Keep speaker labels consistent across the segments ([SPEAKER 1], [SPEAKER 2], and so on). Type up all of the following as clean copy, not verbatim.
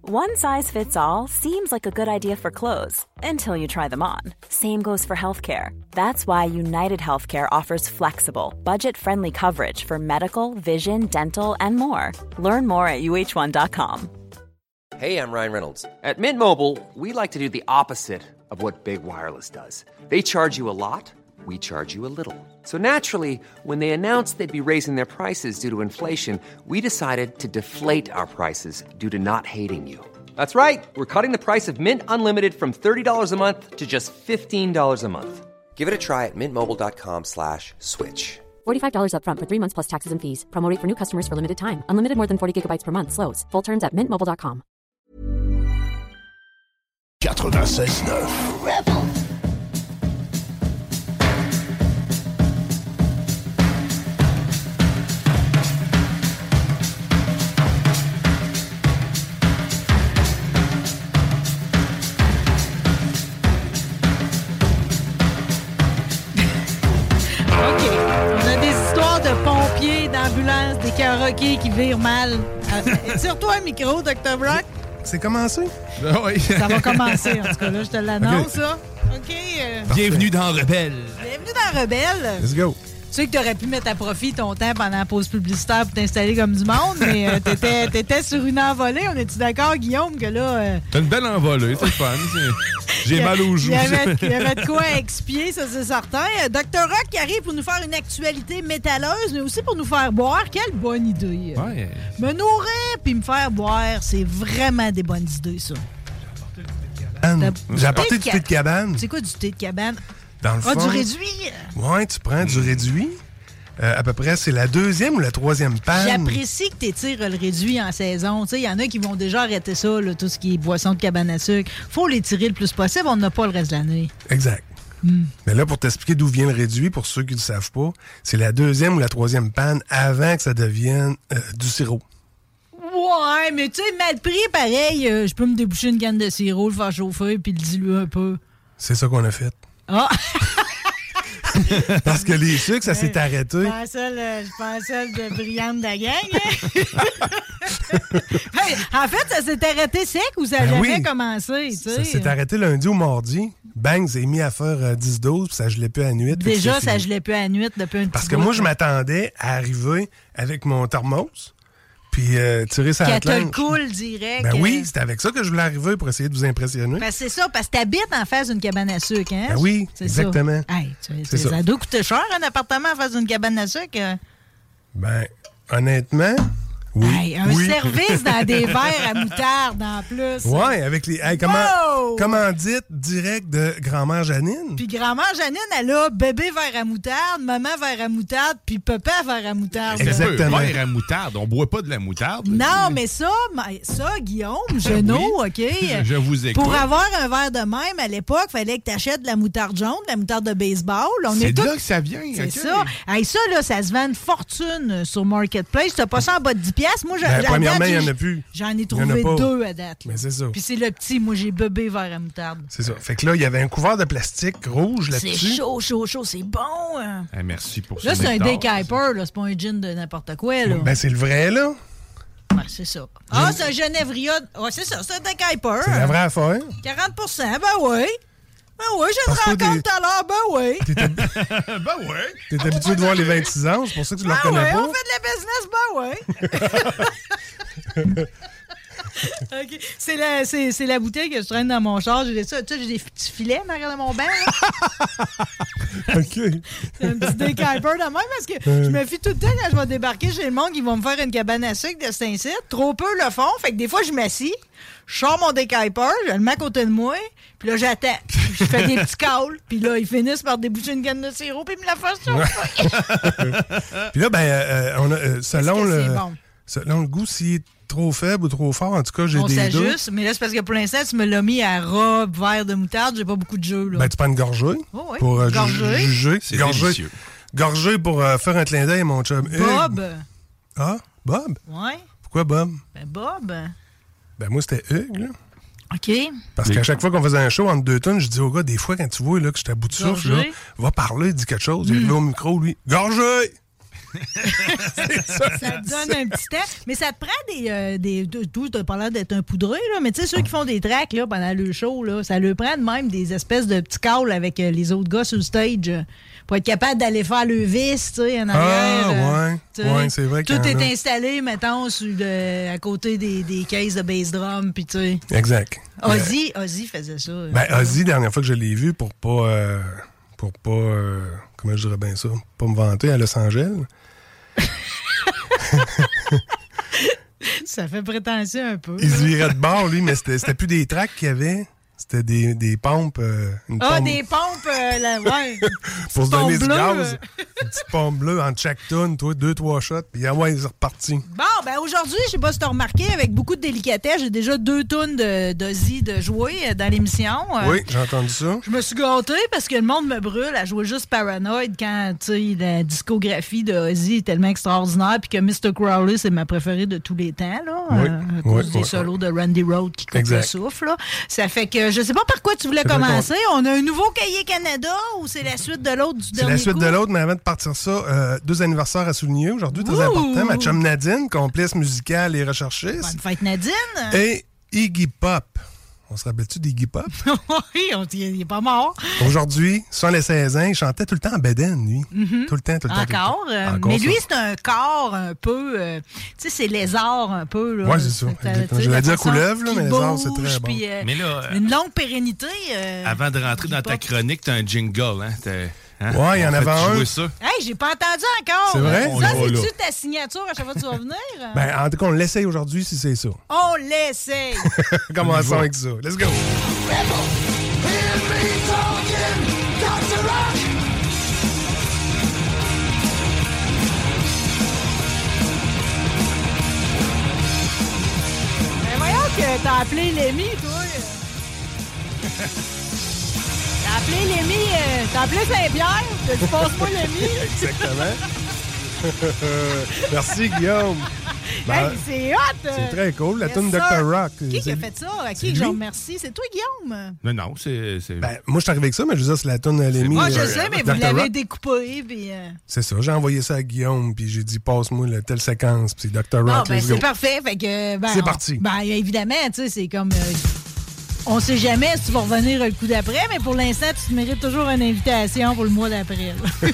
[SPEAKER 1] One size fits all seems like a good idea for clothes until you try them on. Same goes for healthcare. That's why United Healthcare offers flexible, budget-friendly coverage for medical, vision, dental, and more. Learn more at uh1.com.
[SPEAKER 2] Hey, I'm Ryan Reynolds. At Mint Mobile, we like to do the opposite of what Big Wireless does. They charge you a lot, we charge you a little. So naturally, when they announced they'd be raising their prices due to inflation, we decided to deflate our prices due to not hating you. That's right. We're cutting the price of Mint Unlimited from $30 a month to just $15 a month. Give it a try at mintmobile.com/switch.
[SPEAKER 3] $45 up front for 3 months plus taxes and fees. Promo rate for new customers for limited time. Unlimited more than 40 gigabytes per month. Slows full terms at mintmobile.com.
[SPEAKER 4] 96.9 Rebel.
[SPEAKER 5] D'ambulance, des karaokés qui virent mal. Tire-toi un micro, Dr. Brock.
[SPEAKER 6] C'est commencé?
[SPEAKER 7] Oui.
[SPEAKER 5] Ça va commencer, en tout cas. Là, je te l'annonce, okay. Ça. OK.
[SPEAKER 7] Bienvenue dans Rebelle.
[SPEAKER 5] Bienvenue dans Rebelle.
[SPEAKER 6] Let's go.
[SPEAKER 5] Tu sais que tu aurais pu mettre à profit ton temps pendant la pause publicitaire pour t'installer comme du monde, mais t'étais sur une envolée. On est-tu d'accord, Guillaume, que là...
[SPEAKER 7] T'as une belle envolée, c'est fun. J'ai mal aux joues.
[SPEAKER 5] Il y avait de quoi expier, ça c'est certain. Dr. Rock qui arrive pour nous faire une actualité métalleuse, mais aussi pour nous faire boire. Quelle bonne idée.
[SPEAKER 7] Ouais.
[SPEAKER 5] Me nourrir puis me faire boire, c'est vraiment des bonnes idées, ça.
[SPEAKER 6] J'ai apporté du thé de cabane.
[SPEAKER 5] C'est quoi du thé de cabane?
[SPEAKER 6] Dans le fond,
[SPEAKER 5] du réduit?
[SPEAKER 6] Oui, tu prends du réduit. À peu près, c'est la 2e ou la 3e panne.
[SPEAKER 5] J'apprécie que tu étires le réduit en saison. Il y en a qui vont déjà arrêter ça, là, tout ce qui est boisson de cabane à sucre. Faut l'étirer le plus possible, on n'a pas le reste de l'année.
[SPEAKER 6] Exact. Mais là, pour t'expliquer d'où vient le réduit, pour ceux qui ne le savent pas, c'est la 2e ou la 3e panne avant que ça devienne du sirop.
[SPEAKER 5] Ouais, mais tu sais, mal pris, pareil, je peux me déboucher une canne de sirop, le faire chauffer puis le diluer un peu.
[SPEAKER 6] C'est ça qu'on a fait.
[SPEAKER 5] Ah!
[SPEAKER 6] Parce que les sucres, ça s'est arrêté.
[SPEAKER 5] Je pensais de brillante de la gang. Hey, en fait, ça s'est arrêté sec ou ça a jamais commencé? Tu sais?
[SPEAKER 6] Ça s'est arrêté lundi ou mardi. Bang, c'est mis à faire 10-12, puis ça gelait plus à la nuit.
[SPEAKER 5] Déjà, ça gelait plus à la nuit depuis un petit
[SPEAKER 6] Parce que moi, je m'attendais à arriver avec mon thermos, puis tirer sa planche.
[SPEAKER 5] Qu'elle te le coule direct.
[SPEAKER 6] Ben oui, c'était avec ça que je voulais arriver pour essayer de vous impressionner.
[SPEAKER 5] Ben c'est ça, parce que t'habites en face d'une cabane à sucre, hein?
[SPEAKER 6] Ben oui,
[SPEAKER 5] c'est
[SPEAKER 6] exactement.
[SPEAKER 5] Ça. Hey, ça doit coûter cher, un appartement en face d'une cabane à sucre.
[SPEAKER 6] Ben, honnêtement... Oui.
[SPEAKER 5] Hey, un service dans des verres à moutarde en plus.
[SPEAKER 6] Oui, avec les. Hey, commandite direct de grand-mère Janine.
[SPEAKER 5] Puis grand-mère Janine, elle a bébé verre à moutarde, maman verre à moutarde, puis papa verre à moutarde.
[SPEAKER 6] Exactement.
[SPEAKER 7] Verre à moutarde, on boit pas de la moutarde.
[SPEAKER 5] Non, mais ça, Guillaume, Genot, OK?
[SPEAKER 7] Je vous écoute.
[SPEAKER 5] Pour avoir un verre de même, à l'époque, il fallait que tu achètes de la moutarde jaune, de la moutarde de baseball.
[SPEAKER 7] C'est là que ça vient.
[SPEAKER 5] C'est
[SPEAKER 7] okay.
[SPEAKER 5] ça. Hey, ça, là, ça se vend une fortune sur Marketplace. Tu n'as pas ça en bas de 10$. Moi,
[SPEAKER 6] premièrement, il n'y en a plus.
[SPEAKER 5] J'en ai trouvé 2 à date.
[SPEAKER 6] Mais c'est ça.
[SPEAKER 5] Puis c'est le petit. Moi, j'ai bébé verre à moutarde.
[SPEAKER 6] C'est ça. Fait que là, il y avait un couvert de plastique rouge là-dessus.
[SPEAKER 5] C'est chaud. C'est bon. Hein?
[SPEAKER 7] Hey, merci pour ça.
[SPEAKER 5] Là, c'est un Dick Hyper. C'est pas un gin de n'importe quoi. Là.
[SPEAKER 6] Ben, c'est le vrai, là.
[SPEAKER 5] Ben, c'est ça. Ah, c'est un Genévria. Ah, c'est ça. C'est un Dick Hyper.
[SPEAKER 6] C'est la vraie affaire.
[SPEAKER 5] 40%. Ben oui. Ben oui, je le rencontre tout à l'heure. Ben oui.
[SPEAKER 7] Ben oui.
[SPEAKER 6] T'es habitué de voir les 26 ans, c'est pour ça que tu le reconnais pas.
[SPEAKER 5] On fait de la business, ben oui. Okay. C'est la bouteille que je traîne dans mon char. J'ai des petits filets en arrière de mon banc.
[SPEAKER 6] OK.
[SPEAKER 5] C'est un petit Dick Hyper de même parce que je me fie tout le temps quand je vais débarquer chez le monde qui vont me faire une cabane à sucre de Saint-Cyr. Trop peu le font. Fait que des fois, je m'assis, je sors mon Dick Hyper, je le mets à côté de moi, puis là, j'attends. Je fais des petits calls, puis là, ils finissent par déboucher une canne de sirop, puis ils me la fassent chauffer.
[SPEAKER 6] Puis là, ben, selon le goût, s'il est trop faible ou trop fort, en tout cas, j'ai des doutes.
[SPEAKER 5] On s'ajuste, mais là, c'est parce que pour l'instant, tu me l'as mis à robe, verre de moutarde, j'ai pas beaucoup de jeu, là.
[SPEAKER 6] Ben, tu prends une gorgée pour juger.
[SPEAKER 7] C'est délicieux.
[SPEAKER 6] Gorgée pour faire un clin d'œil à mon chum.
[SPEAKER 5] Bob.
[SPEAKER 6] Ah, Bob?
[SPEAKER 5] Ouais.
[SPEAKER 6] Pourquoi Bob?
[SPEAKER 5] Ben, Bob.
[SPEAKER 6] Ben, moi, c'était Hugues, là.
[SPEAKER 5] OK.
[SPEAKER 6] Parce qu'à chaque fois qu'on faisait un show entre 2 tonnes, je dis au gars, des fois, quand tu vois là, que je suis à bout de souffle, là, va parler, dis quelque chose. Il est là au micro, lui. Gorgée!
[SPEAKER 5] Ça te donne un petit temps. Mais ça te prend des tu as pas l'air d'être un poudreux, là, mais tu sais, ceux qui font des tracks là, pendant le show, là, ça leur prend de même des espèces de petits calls avec les autres gars sur le stage pour être capable d'aller faire le vis, tu sais, en arrière.
[SPEAKER 6] Ouais, c'est vrai
[SPEAKER 5] tout
[SPEAKER 6] qu'il y en a.
[SPEAKER 5] est installé, mettons, à côté des caisses de bass drum, puis tu sais.
[SPEAKER 6] Exact.
[SPEAKER 5] Ozzy faisait ça.
[SPEAKER 6] Ozzy, la dernière fois que je l'ai vu, pour pas comment je dirais bien ça, pas me vanter à Los Angeles.
[SPEAKER 5] Ça fait prétentieux un peu.
[SPEAKER 6] Il se virait de bord, lui, mais c'était plus des tracks qu'il y avait. C'était des pompes.
[SPEAKER 5] Des pompes, ouais.
[SPEAKER 6] Pour se donner du
[SPEAKER 5] bleu.
[SPEAKER 6] gaz. Une petite pompe bleue en chaque tonne, toi, 2-3 shots, puis ouais, ils sont repartis.
[SPEAKER 5] Bon, ben aujourd'hui, je sais pas si t'as remarqué, avec beaucoup de délicatesse, j'ai déjà 2 tonnes d'Ozzy de jouer dans l'émission.
[SPEAKER 6] Oui, j'ai entendu ça.
[SPEAKER 5] Je me suis gâtée parce que le monde me brûle à jouer juste Paranoid quand, tu sais, la discographie de Ozzy est tellement extraordinaire, puis que Mr. Crowley, c'est ma préférée de tous les temps, là.
[SPEAKER 6] Oui.
[SPEAKER 5] À cause des solos de Randy Rhoads qui coupent le souffle, là. Ça fait que je sais pas par quoi tu voulais commencer. On a un nouveau Cahier Canada ou c'est la suite de l'autre du dernier coup?
[SPEAKER 6] C'est la suite de l'autre, mais avant de partir ça, 2 anniversaires à souligner aujourd'hui, très important. Ma chum Nadine, complice musicale et recherchiste.
[SPEAKER 5] Bonne fête Nadine!
[SPEAKER 6] Et Iggy Pop. On se rappelle-tu d'Iggy Pop?
[SPEAKER 5] Oui, il est pas mort.
[SPEAKER 6] Aujourd'hui, sur les 16 ans, il chantait tout le temps en bedaine, lui. Tout le temps.
[SPEAKER 5] Encore. Mais lui, c'est un corps un peu... tu sais, c'est lézard un peu.
[SPEAKER 6] Oui, c'est ça. Je l'ai dit à couleuvre, là, mais lézard, c'est très bon.
[SPEAKER 7] Mais là,
[SPEAKER 5] une longue pérennité.
[SPEAKER 7] Avant de rentrer dans ta chronique, t'as un jingle, hein?
[SPEAKER 6] Ouais, il y en avait un.
[SPEAKER 7] Ça?
[SPEAKER 5] Hey, j'ai pas entendu encore.
[SPEAKER 6] C'est vrai?
[SPEAKER 5] Ça, c'est-tu ta signature à chaque fois que tu vas venir?
[SPEAKER 6] Ben, en tout cas, on l'essaye aujourd'hui si c'est ça.
[SPEAKER 5] On l'essaye.
[SPEAKER 6] Commençons avec ça. Let's go.
[SPEAKER 5] Ben voyons que t'as appelé Lémi, toi. T'as appelé Lémi, t'as appelé Saint-Pierre, t'as dit passe-moi Lémi.
[SPEAKER 6] Exactement. Merci, Guillaume. Ben,
[SPEAKER 5] hey, c'est hot!
[SPEAKER 6] C'est très cool, la
[SPEAKER 5] Yes,
[SPEAKER 6] tune
[SPEAKER 5] sir.
[SPEAKER 6] Dr. Rock.
[SPEAKER 5] Qui a fait ça? À qui je remercie? C'est toi, Guillaume?
[SPEAKER 7] Non, c'est...
[SPEAKER 6] Ben, moi, je suis arrivé avec ça, mais je veux dire, c'est la tune Lémi.
[SPEAKER 5] Moi, je sais, mais vous
[SPEAKER 6] Dr.
[SPEAKER 5] l'avez
[SPEAKER 6] Rock.
[SPEAKER 5] découpé, puis...
[SPEAKER 6] C'est ça, j'ai envoyé ça à Guillaume, puis j'ai dit, passe-moi telle séquence, puis c'est Dr. Rock,
[SPEAKER 5] Ah, ben,
[SPEAKER 6] let's go.
[SPEAKER 5] c'est parfait. Fait que, ben,
[SPEAKER 6] C'est parti.
[SPEAKER 5] Ben, évidemment, tu sais, c'est comme... on sait jamais si tu vas revenir le coup d'après, mais pour l'instant, tu te mérites toujours une invitation pour le mois d'après.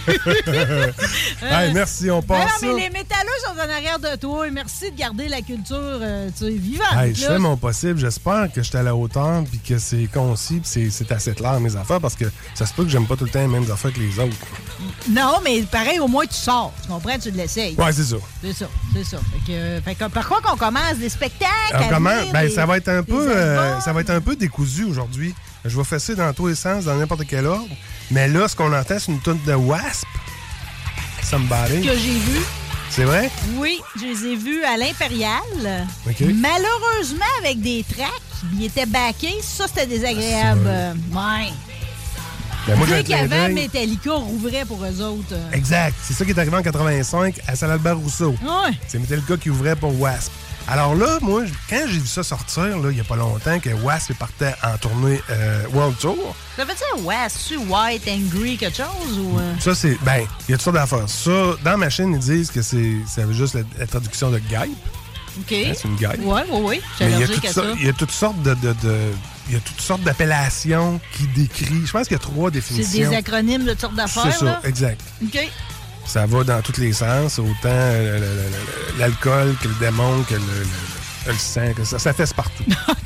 [SPEAKER 6] Hey, merci, on passe ça.
[SPEAKER 5] Non, mais les métalleux sont en arrière de toi. Et merci de garder la culture tu sais, vivante.
[SPEAKER 6] Hey, je fais mon possible. J'espère que je suis à la hauteur, puis que c'est concis, puis c'est assez clair, mes affaires, parce que ça se peut que j'aime pas tout le temps les mêmes affaires que les autres.
[SPEAKER 5] Non, mais pareil, au moins, tu sors. Tu comprends? Tu l'essayes.
[SPEAKER 6] Ouais, c'est ça.
[SPEAKER 5] C'est ça. Fait que par quoi qu'on commence? Des spectacles?
[SPEAKER 6] Ça va être un peu décousu aujourd'hui. Je vais fesser dans tous les sens, dans n'importe quel ordre. Mais là, ce qu'on entend, c'est une tune de Wasp. Somebody.
[SPEAKER 5] Que j'ai vu.
[SPEAKER 6] C'est vrai?
[SPEAKER 5] Oui, je les ai vus à l'Impérial.
[SPEAKER 6] OK.
[SPEAKER 5] Malheureusement, avec des tracks, ils étaient backés. Ça, c'était désagréable. Ouais.
[SPEAKER 6] Ben, moi,
[SPEAKER 5] Tu sais
[SPEAKER 6] j'ai un clin
[SPEAKER 5] qu'avant,
[SPEAKER 6] d'œil.
[SPEAKER 5] Metallica rouvrait pour eux autres.
[SPEAKER 6] Exact. C'est ça qui est arrivé en 85 à Saint-Albert Rousseau.
[SPEAKER 5] Ouais.
[SPEAKER 6] C'est Metallica qui ouvrait pour Wasp. Alors là, moi, quand j'ai vu ça sortir, là, il n'y a pas longtemps, que Wasp partait en tournée World Tour,
[SPEAKER 5] Ça fait ça, ouais, c'est White, Angry, quelque chose? Ou,
[SPEAKER 6] ça, c'est... Ben, il y a toutes sortes d'affaires. Ça, dans ma chaîne, ils disent que c'est juste la traduction de Guêpe.
[SPEAKER 5] OK.
[SPEAKER 6] Hein, c'est une guêpe.
[SPEAKER 5] Oui. J'ai
[SPEAKER 6] Mais il y a
[SPEAKER 5] allergique à ça.
[SPEAKER 6] il y a toutes sortes il y a toutes sortes d'appellations qui décrivent. Je pense qu'il y a 3
[SPEAKER 5] C'est
[SPEAKER 6] définitions.
[SPEAKER 5] des acronymes de toutes sortes d'affaires,
[SPEAKER 6] C'est ça,
[SPEAKER 5] là?
[SPEAKER 6] exact.
[SPEAKER 5] OK.
[SPEAKER 6] Ça va dans tous les sens, autant l'alcool que le démon, que le sang, que ça fesse partout.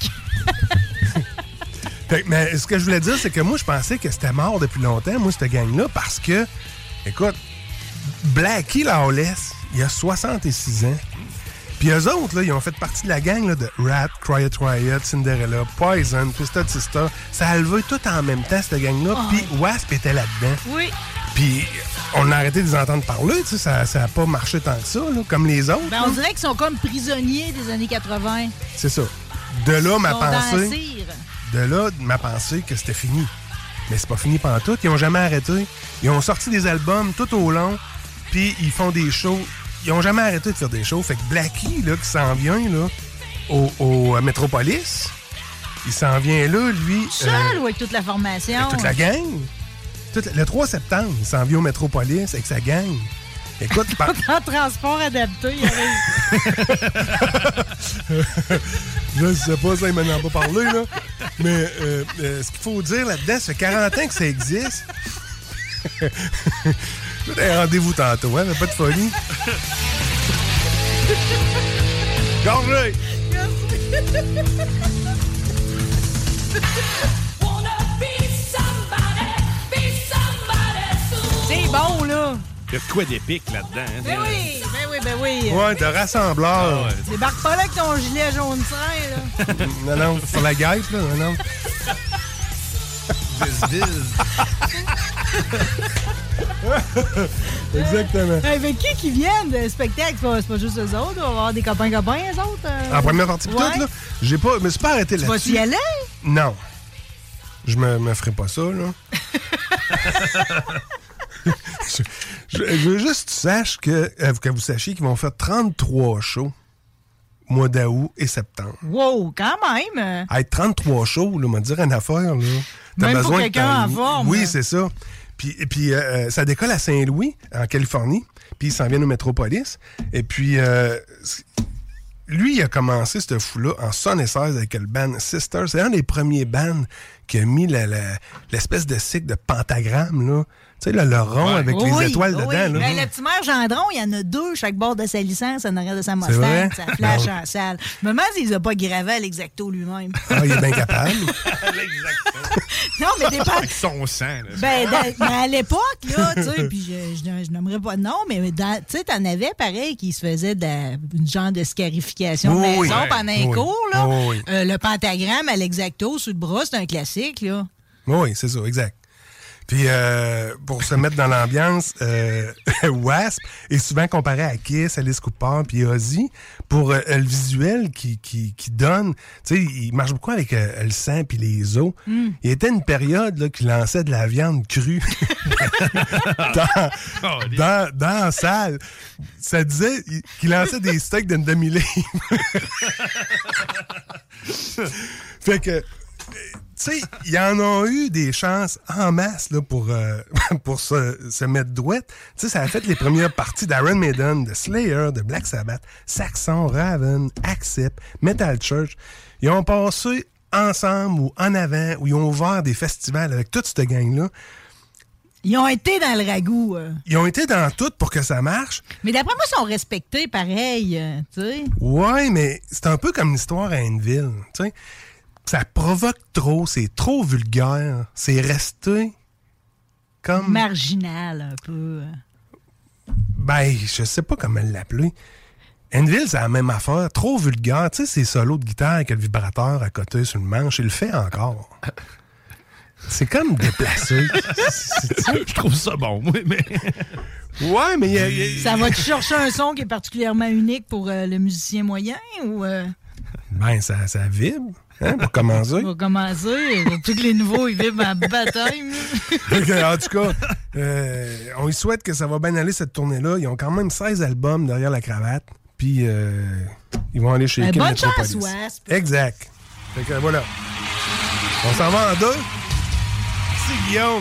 [SPEAKER 6] Mais ce que je voulais dire, c'est que moi, je pensais que c'était mort depuis longtemps, moi, cette gang-là, parce que, écoute, Blackie Lawless, il a 66 ans. Puis eux autres, là, ils ont fait partie de la gang là, de Rat, Quiet Riot, Cinderella, Poison, Twisted Sister. Ça a levé tout en même temps, cette gang-là. Puis Wasp était là-dedans.
[SPEAKER 5] Oui.
[SPEAKER 6] Puis on a arrêté de les entendre parler, tu sais, ça n'a pas marché tant que ça, là, comme les autres.
[SPEAKER 5] Ben, on dirait qu'ils sont comme prisonniers des années 80.
[SPEAKER 6] C'est ça. De là, ma
[SPEAKER 5] Ils sont dans la
[SPEAKER 6] pensée.
[SPEAKER 5] cire.
[SPEAKER 6] De là, ma pensée que c'était fini. Mais c'est pas fini pantoute. Ils ont jamais arrêté. Ils ont sorti des albums tout au long, puis ils font des shows. Ils ont jamais arrêté de faire des shows. Fait que Blackie, là, qui s'en vient, là, au Metropolis, il s'en vient là, lui.
[SPEAKER 5] Seul ou avec toute la formation?
[SPEAKER 6] Avec toute la gang. Le 3 septembre, il s'en vient au Metropolis avec sa gang. Écoute,
[SPEAKER 5] En transport adapté, il arrive.
[SPEAKER 6] je sais pas, ça, il m'en a pas parlé, là. Mais ce qu'il faut dire là-dedans, ça fait 40 ans que ça existe. Rendez-vous tantôt, hein, mais pas de folie. Gorgé!
[SPEAKER 5] C'est bon, là.
[SPEAKER 7] Il y a de quoi d'épique là-dedans. Hein?
[SPEAKER 5] Ben oui, ben oui, ben oui.
[SPEAKER 6] Ouais, de rassembleur.
[SPEAKER 7] Ah ouais.
[SPEAKER 5] Débarque pas là avec ton gilet jaune train, là.
[SPEAKER 6] Non, sur la guêpe, là, non. Exactement.
[SPEAKER 5] Avec qui viennent de spectacle? C'est pas juste eux autres. On va avoir des copains-copains, eux autres.
[SPEAKER 6] En première partie,
[SPEAKER 5] ouais.
[SPEAKER 6] toute, là, j'ai pas, me suis pas arrêté là-dessus.
[SPEAKER 5] Vas-y y aller?
[SPEAKER 6] Non. Je me ferai pas ça, là. je veux juste que tu saches que vous sachiez qu'ils vont faire 33 shows mois d'août et septembre.
[SPEAKER 5] Wow, quand même!
[SPEAKER 6] Être 33 shows, là, m'a dire une affaire, là. T'as
[SPEAKER 5] même
[SPEAKER 6] besoin
[SPEAKER 5] pour
[SPEAKER 6] de
[SPEAKER 5] quelqu'un en forme.
[SPEAKER 6] Oui, c'est ça. Puis ça décolle à Saint-Louis, en Californie, puis il s'en vient au Métropolis. Et puis, lui, il a commencé ce fou-là en 76 avec le band Sisters. C'est un des premiers bands qui a mis l'espèce de cycle de pentagramme, là. Tu sais, le rond avec les étoiles dedans. Là.
[SPEAKER 5] Ben, le petit maire Gendron, il y en a 2 chaque bord de sa licence en arrière de sa
[SPEAKER 6] C'est vrai?
[SPEAKER 5] Mustang. Ça flash en salle. Je me demande s'il les a pas gravé à l'exacto lui-même.
[SPEAKER 6] Ah, il est bien capable.
[SPEAKER 5] Non, mais des pas...
[SPEAKER 7] Avec son sang. Là.
[SPEAKER 5] Ben, à l'époque, là, tu sais, puis je n'aimerais pas de nom, mais tu sais, t'en avais pareil qui se faisait une genre de scarification de
[SPEAKER 6] Oui,
[SPEAKER 5] maison
[SPEAKER 6] oui.
[SPEAKER 5] pendant un cours, là.
[SPEAKER 6] Oui.
[SPEAKER 5] Le pentagramme à l'exacto sur le bras, c'est un classique, là.
[SPEAKER 6] Oui, c'est ça, exact. Puis, pour se mettre dans l'ambiance, Wasp est souvent comparé à Kiss, Alice Cooper, puis Ozzy, pour le visuel qui donne. Tu sais, il marche beaucoup avec le sang puis les os. Il y était une période là, qu'il lançait de la viande crue dans la salle. Ça disait qu'il lançait des steaks d'une demi-livre. Fait que... Tu sais, il y en a eu des chances en masse là, pour se mettre douette. Tu sais, ça a fait les premières parties d'Iron Maiden, de Slayer, de Black Sabbath, Saxon, Raven, Accept, Metal Church. Ils ont passé ensemble ou en avant, ou ils ont ouvert des festivals avec toute cette gang-là.
[SPEAKER 5] Ils ont été dans le ragoût.
[SPEAKER 6] Ils ont été dans tout pour que ça marche.
[SPEAKER 5] Mais d'après moi, ils sont respectés pareil, tu sais.
[SPEAKER 6] Ouais, mais c'est un peu comme l'histoire à Hainesville, tu sais. Ça provoque trop, c'est trop vulgaire, c'est resté comme...
[SPEAKER 5] Marginal, un peu.
[SPEAKER 6] Ben, je sais pas comment l'appeler. Hainesville, c'est la même affaire, trop vulgaire. Tu sais, c'est solos de guitare avec le vibrateur à côté sur le manche, il le fait encore. C'est comme déplacé.
[SPEAKER 7] Je trouve ça bon, oui, mais...
[SPEAKER 6] Ouais, mais...
[SPEAKER 5] Ça va-tu chercher un son qui est particulièrement unique pour le musicien moyen, ou...
[SPEAKER 6] Ben, ça vibre. Hein, pour commencer.
[SPEAKER 5] Pour commencer, tous les nouveaux, ils vivent en baptême.
[SPEAKER 6] En tout cas, on y souhaite que ça va bien aller cette tournée-là. Ils ont quand même 16 albums derrière la cravate. Puis, ils vont aller chez
[SPEAKER 5] Bonne chance, Wasp.
[SPEAKER 6] Exact. Fait que voilà. On s'en va en deux. C'est Guillaume.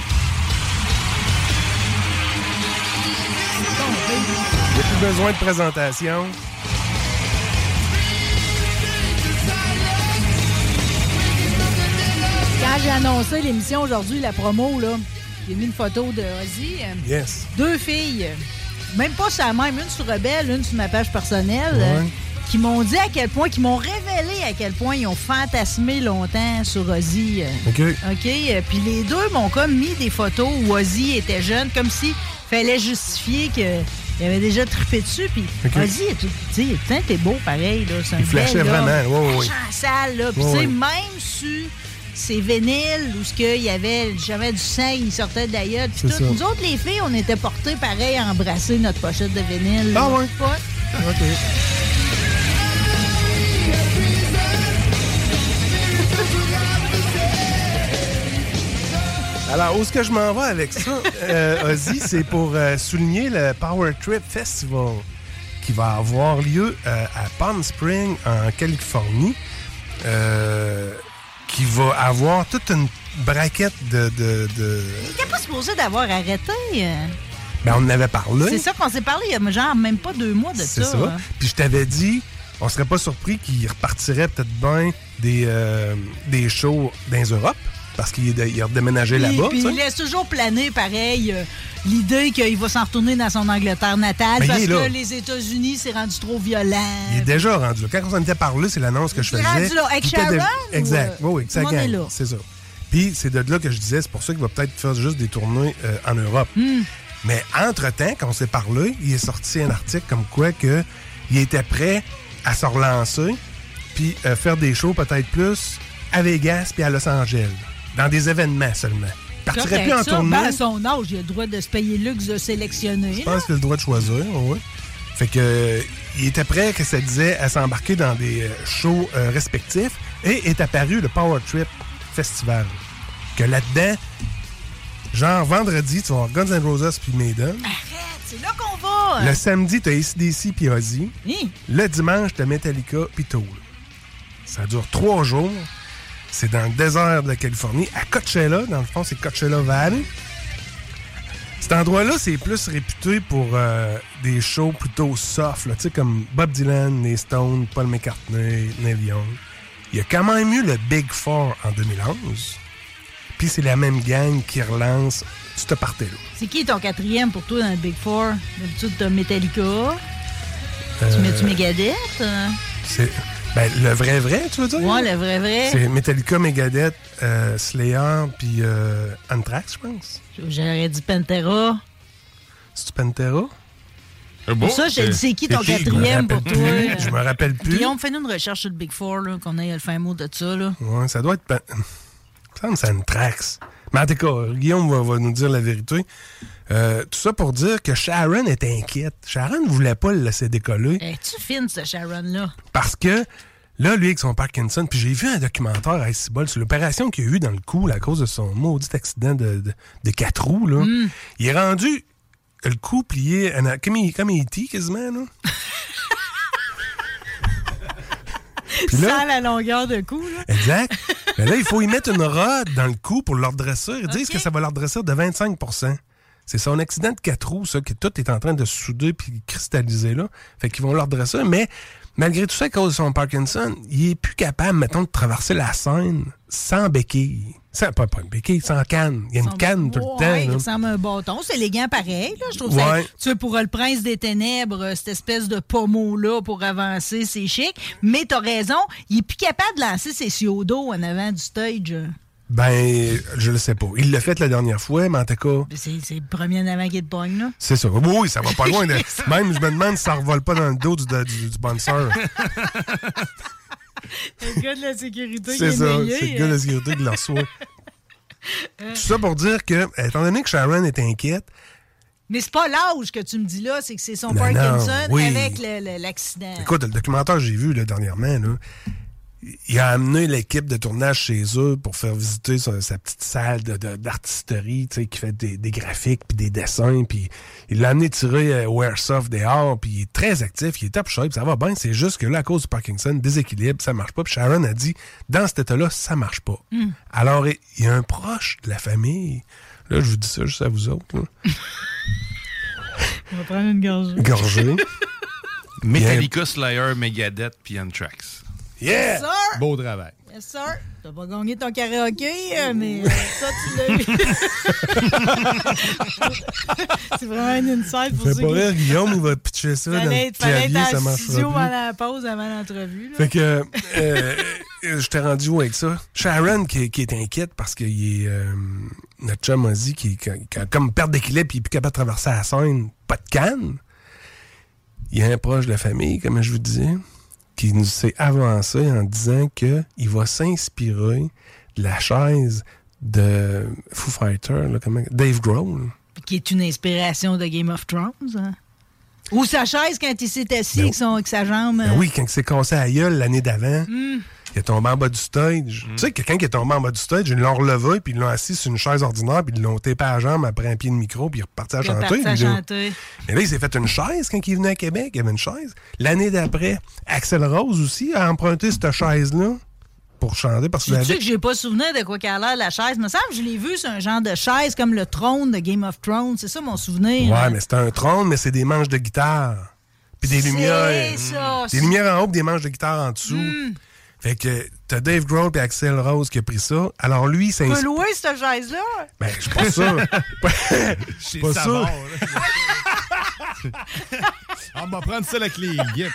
[SPEAKER 6] Il n'y a plus besoin de présentation.
[SPEAKER 5] Quand j'ai annoncé l'émission aujourd'hui, la promo, là, j'ai mis une photo de Ozzy.
[SPEAKER 6] Yes.
[SPEAKER 5] 2 filles, même pas sur la même, une sur Rebelle, une sur ma page personnelle,
[SPEAKER 6] Ouais.
[SPEAKER 5] qui m'ont dit à quel point, qui m'ont révélé à quel point ils ont fantasmé longtemps sur Ozzy.
[SPEAKER 6] OK.
[SPEAKER 5] Puis les deux m'ont comme mis des photos où Ozzy était jeune, comme s'il fallait justifier qu'il avait déjà trippé dessus. Puis Ozzy, tu sais, t'es beau pareil, là. C'est un
[SPEAKER 6] Il flashait
[SPEAKER 5] bel homme.
[SPEAKER 6] vraiment, oui.
[SPEAKER 5] En salle, là. Puis tu sais, même sur ces vinyles où il y avait jamais du sang, il sortait de la gueule. Puis tout. Nous autres, les filles, on était portés pareil à embrasser notre pochette de vinyle.
[SPEAKER 6] Ah ouais?
[SPEAKER 5] OK.
[SPEAKER 6] Alors, où est-ce que je m'en vais avec ça, Ozzy, c'est pour souligner le Power Trip Festival qui va avoir lieu à Palm Springs, en Californie, qui va avoir toute une braquette de...
[SPEAKER 5] Il n'était pas supposé d'avoir arrêté.
[SPEAKER 6] Ben, on en avait parlé.
[SPEAKER 5] C'est ça qu'on s'est parlé il y a genre même pas 2 mois de
[SPEAKER 6] C'est ça.
[SPEAKER 5] Hein.
[SPEAKER 6] Puis je t'avais dit, on serait pas surpris qu'il repartirait peut-être bien des shows dans les Europe, parce qu'il a redéménagé là-bas.
[SPEAKER 5] Puis il laisse toujours planer, pareil, l'idée qu'il va s'en retourner dans son Angleterre natale
[SPEAKER 6] Ben,
[SPEAKER 5] parce
[SPEAKER 6] il est là.
[SPEAKER 5] que les États-Unis, c'est rendu trop violent.
[SPEAKER 6] Il est déjà rendu là. Quand on s'en était parlé, c'est l'annonce que je faisais.
[SPEAKER 5] rendu là. Avec
[SPEAKER 6] Il était
[SPEAKER 5] Sharon,
[SPEAKER 6] Exact.
[SPEAKER 5] ou,
[SPEAKER 6] Oui,
[SPEAKER 5] tout le monde est là?
[SPEAKER 6] c'est ça. Puis c'est de là que je disais, c'est pour ça qu'il va peut-être faire juste des tournées en Europe. Mais entre-temps, quand on s'est parlé, il est sorti un article comme quoi que il était prêt à se relancer puis faire des shows peut-être plus à Vegas puis à Los Angeles, dans des événements seulement. Il partirait plus en tournée.
[SPEAKER 5] Ben, à son âge, il a le droit de se payer le luxe de sélectionner.
[SPEAKER 6] Je pense qu'il a le droit de choisir, oui. Fait que il était prêt, que ça disait, à s'embarquer dans des shows respectifs et est apparu le Power Trip Festival. Que là-dedans, genre vendredi, tu vas avoir Guns N' Roses puis Maiden.
[SPEAKER 5] Arrête, c'est là qu'on va.
[SPEAKER 6] Le samedi, t'as AC/DC puis Ozzy.
[SPEAKER 5] Hi.
[SPEAKER 6] Le dimanche, t'as Metallica puis Tool. Ça dure 3 jours. C'est dans le désert de la Californie, à Coachella. Dans le fond, c'est Coachella Valley. Cet endroit-là, c'est plus réputé pour des shows plutôt soft, là, tu sais, comme Bob Dylan, les Stones, Paul McCartney, Neil Young. Il y a quand même eu le Big Four en 2011. Puis c'est la même gang qui relance ce party-là.
[SPEAKER 5] C'est qui ton 4e pour toi dans le Big Four? D'habitude, t'as Metallica. Tu mets-tu Megadeth?
[SPEAKER 6] C'est le vrai, tu veux dire?
[SPEAKER 5] Ouais, le vrai.
[SPEAKER 6] C'est Metallica, Megadeth, Slayer, puis Anthrax, je pense.
[SPEAKER 5] J'aurais dit Pantera.
[SPEAKER 6] C'est-tu Pantera?
[SPEAKER 5] Pour ça, je sais qui ton 4e pour toi?
[SPEAKER 6] Je me rappelle plus.
[SPEAKER 5] Guillaume, fais-nous une recherche sur le Big Four, là, qu'on ait le fin mot de ça. Là.
[SPEAKER 6] Ouais, ça doit être... Ça me semble que c'est Anthrax. Mais en tout cas, Guillaume va nous dire la vérité. Tout ça pour dire que Sharon est inquiète. Sharon ne voulait pas le laisser décoller.
[SPEAKER 5] Es-tu fine, ce Sharon-là?
[SPEAKER 6] Parce que, là, lui, avec son Parkinson, puis j'ai vu un documentaire à Cibol sur l'opération qu'il a eu dans le cou à cause de son maudit accident de 4 roues. Là. Il est rendu le cou plié comme E.T. quasiment. Là. Puis là,
[SPEAKER 5] sans la longueur de cou. Là.
[SPEAKER 6] Exact. Mais là, il faut y mettre une rod dans le cou pour le redresser. Ils disent que ça va le redresser de 25 %. C'est son accident de 4 roues, ça, que tout est en train de se souder puis cristalliser là. Fait qu'ils vont le redresser. Mais malgré tout ça, à cause de son Parkinson, il est plus capable, mettons, de traverser la Seine sans béquille. Pas une béquille, sans canne. Il y a une canne tout le temps.
[SPEAKER 5] Il
[SPEAKER 6] là.
[SPEAKER 5] ressemble à un bâton. C'est élégant pareil. Là. Je trouve
[SPEAKER 6] Ouais.
[SPEAKER 5] ça. Tu sais, pour le prince des ténèbres, cette espèce de pommeau-là pour avancer, c'est chic. Mais t'as raison, il est plus capable de lancer ses siodos en avant du stage.
[SPEAKER 6] Ben, je le sais pas. Il l'a fait la dernière fois, mais en tout cas...
[SPEAKER 5] C'est le premier en avant qui te pogne, là.
[SPEAKER 6] C'est ça. Oui, ça va pas loin. Même, je me demande si ça revole pas dans le dos du sponsor.
[SPEAKER 5] Le gars de la sécurité
[SPEAKER 6] C'est
[SPEAKER 5] qui
[SPEAKER 6] ça,
[SPEAKER 5] est meilleur.
[SPEAKER 6] c'est le gars de la sécurité qui le reçoit. Tout ça pour dire que, étant donné que Sharon est inquiète...
[SPEAKER 5] Mais c'est pas l'âge que tu me dis là, c'est que c'est son
[SPEAKER 6] Non,
[SPEAKER 5] Parkinson
[SPEAKER 6] oui.
[SPEAKER 5] avec l'accident.
[SPEAKER 6] Écoute, le documentaire que j'ai vu là, dernièrement, là, il a amené l'équipe de tournage chez eux pour faire visiter sa petite salle d'artisterie, tu sais, qui fait des graphiques puis des dessins, puis il l'a amené tirer au Airsoft dehors, puis il est très actif, il est top shape, ça va bien, c'est juste que là, à cause du Parkinson, déséquilibre, ça marche pas, puis Sharon a dit, dans cet état-là, ça marche pas. Alors, il y a un proche de la famille, là, je vous dis ça juste à vous autres, là.
[SPEAKER 5] On va prendre une gorgée.
[SPEAKER 6] Gorgée.
[SPEAKER 7] Metallica, Slayer, Megadeth puis Anthrax.
[SPEAKER 6] Yeah!
[SPEAKER 5] Yes, sir!
[SPEAKER 7] Beau travail.
[SPEAKER 5] Yes, sir! T'as pas gagné ton karaoké, mais ça, tu l'as eu. C'est vraiment une insight pour
[SPEAKER 6] Fais
[SPEAKER 5] ceux
[SPEAKER 6] pas
[SPEAKER 5] qui...
[SPEAKER 6] rire, Guillaume, il va pitcher ça dans le
[SPEAKER 5] Fallait
[SPEAKER 6] clavier,
[SPEAKER 5] être
[SPEAKER 6] ça
[SPEAKER 5] en
[SPEAKER 6] marchera
[SPEAKER 5] studio
[SPEAKER 6] plus.
[SPEAKER 5] pendant la pause, avant l'entrevue. Là.
[SPEAKER 6] Fait que, je t'ai rendu où avec ça? Sharon qui est inquiète parce que notre chum a dit qu'il a comme perte d'équilibre et il est plus capable de traverser la Seine, pas de canne. Il y a un proche de la famille, comme je vous disais, qui nous s'est avancé en disant qu'il va s'inspirer de la chaise de Foo Fighters, là, Dave Grohl.
[SPEAKER 5] Qui est une inspiration de Game of Thrones. Hein? Ou sa chaise quand il s'est assis avec sa jambe.
[SPEAKER 6] Ben oui, quand il s'est cassé à la gueule l'année d'avant, il est tombé en bas du stage. Tu sais, quelqu'un qui est tombé en bas du stage, ils l'ont relevé, puis ils l'ont assis sur une chaise ordinaire, puis ils l'ont tapé à la jambe après un pied de micro, puis il est reparti à chanter. Mais là, il s'est fait une chaise quand il est venu à Québec. Il y avait une chaise. L'année d'après, Axl Rose aussi a emprunté cette chaise-là. pour chanter. Parce que
[SPEAKER 5] sais que j'ai pas souvenir de quoi qu'elle a l'air la chaise. Il me semble que je l'ai vu, c'est un genre de chaise comme le trône de Game of Thrones. C'est ça mon souvenir.
[SPEAKER 6] Ouais, mais c'est un trône, mais c'est des manches de guitare. Puis des lumières.
[SPEAKER 5] Ça,
[SPEAKER 6] des lumières en haut, puis des manches de guitare en dessous. Fait que t'as Dave Grohl et Axl Rose qui a pris ça. Alors lui, c'est...
[SPEAKER 5] Tu peux louer cette chaise-là?
[SPEAKER 6] Ben, je suis pas sûr.
[SPEAKER 7] Chez
[SPEAKER 6] pas
[SPEAKER 7] Savard,
[SPEAKER 6] sûr.
[SPEAKER 7] On va prendre ça avec les geeks.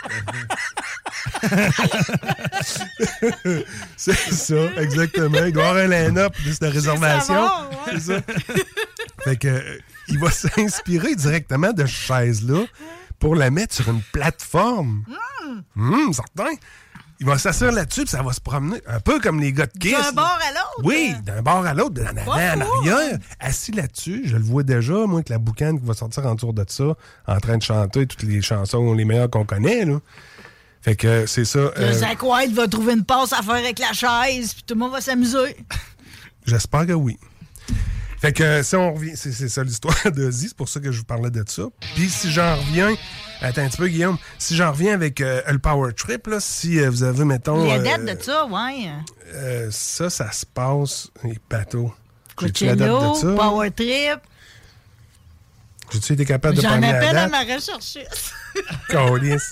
[SPEAKER 6] C'est ça, exactement. Il doit y avoir un line-up de cette réservation.
[SPEAKER 5] Savard, ouais.
[SPEAKER 6] C'est ça. Fait que il va s'inspirer directement de cette chaise-là pour la mettre sur une plateforme. Certain. Il va s'asseoir là-dessus, puis ça va se promener un peu comme les gars de Kiss.
[SPEAKER 5] D'un bord à l'autre?
[SPEAKER 6] Oui, d'un bord à l'autre, en avant, en arrière. Assis là-dessus, je le vois déjà, moi, avec la boucane qui va sortir autour de ça, en train de chanter toutes les chansons les meilleures qu'on connaît, là. Fait que c'est ça.
[SPEAKER 5] Le Zach White va trouver une passe à faire avec la chaise, puis tout le monde va s'amuser.
[SPEAKER 6] J'espère que oui. Fait que si on revient, c'est ça l'histoire d'Ozzy, c'est pour ça que je vous parlais de ça. Puis si j'en reviens, attends un petit peu Guillaume, si j'en reviens avec le Power Trip, là, si vous avez, mettons...
[SPEAKER 5] La date de ça, ouais.
[SPEAKER 6] Ça se passe, les bateaux.
[SPEAKER 5] Coachella, Power Trip.
[SPEAKER 6] J'ai-tu été capable de
[SPEAKER 5] J'en
[SPEAKER 6] prendre la
[SPEAKER 5] appelle à
[SPEAKER 6] date?
[SPEAKER 5] ma recherchiste.
[SPEAKER 6] Câlisse.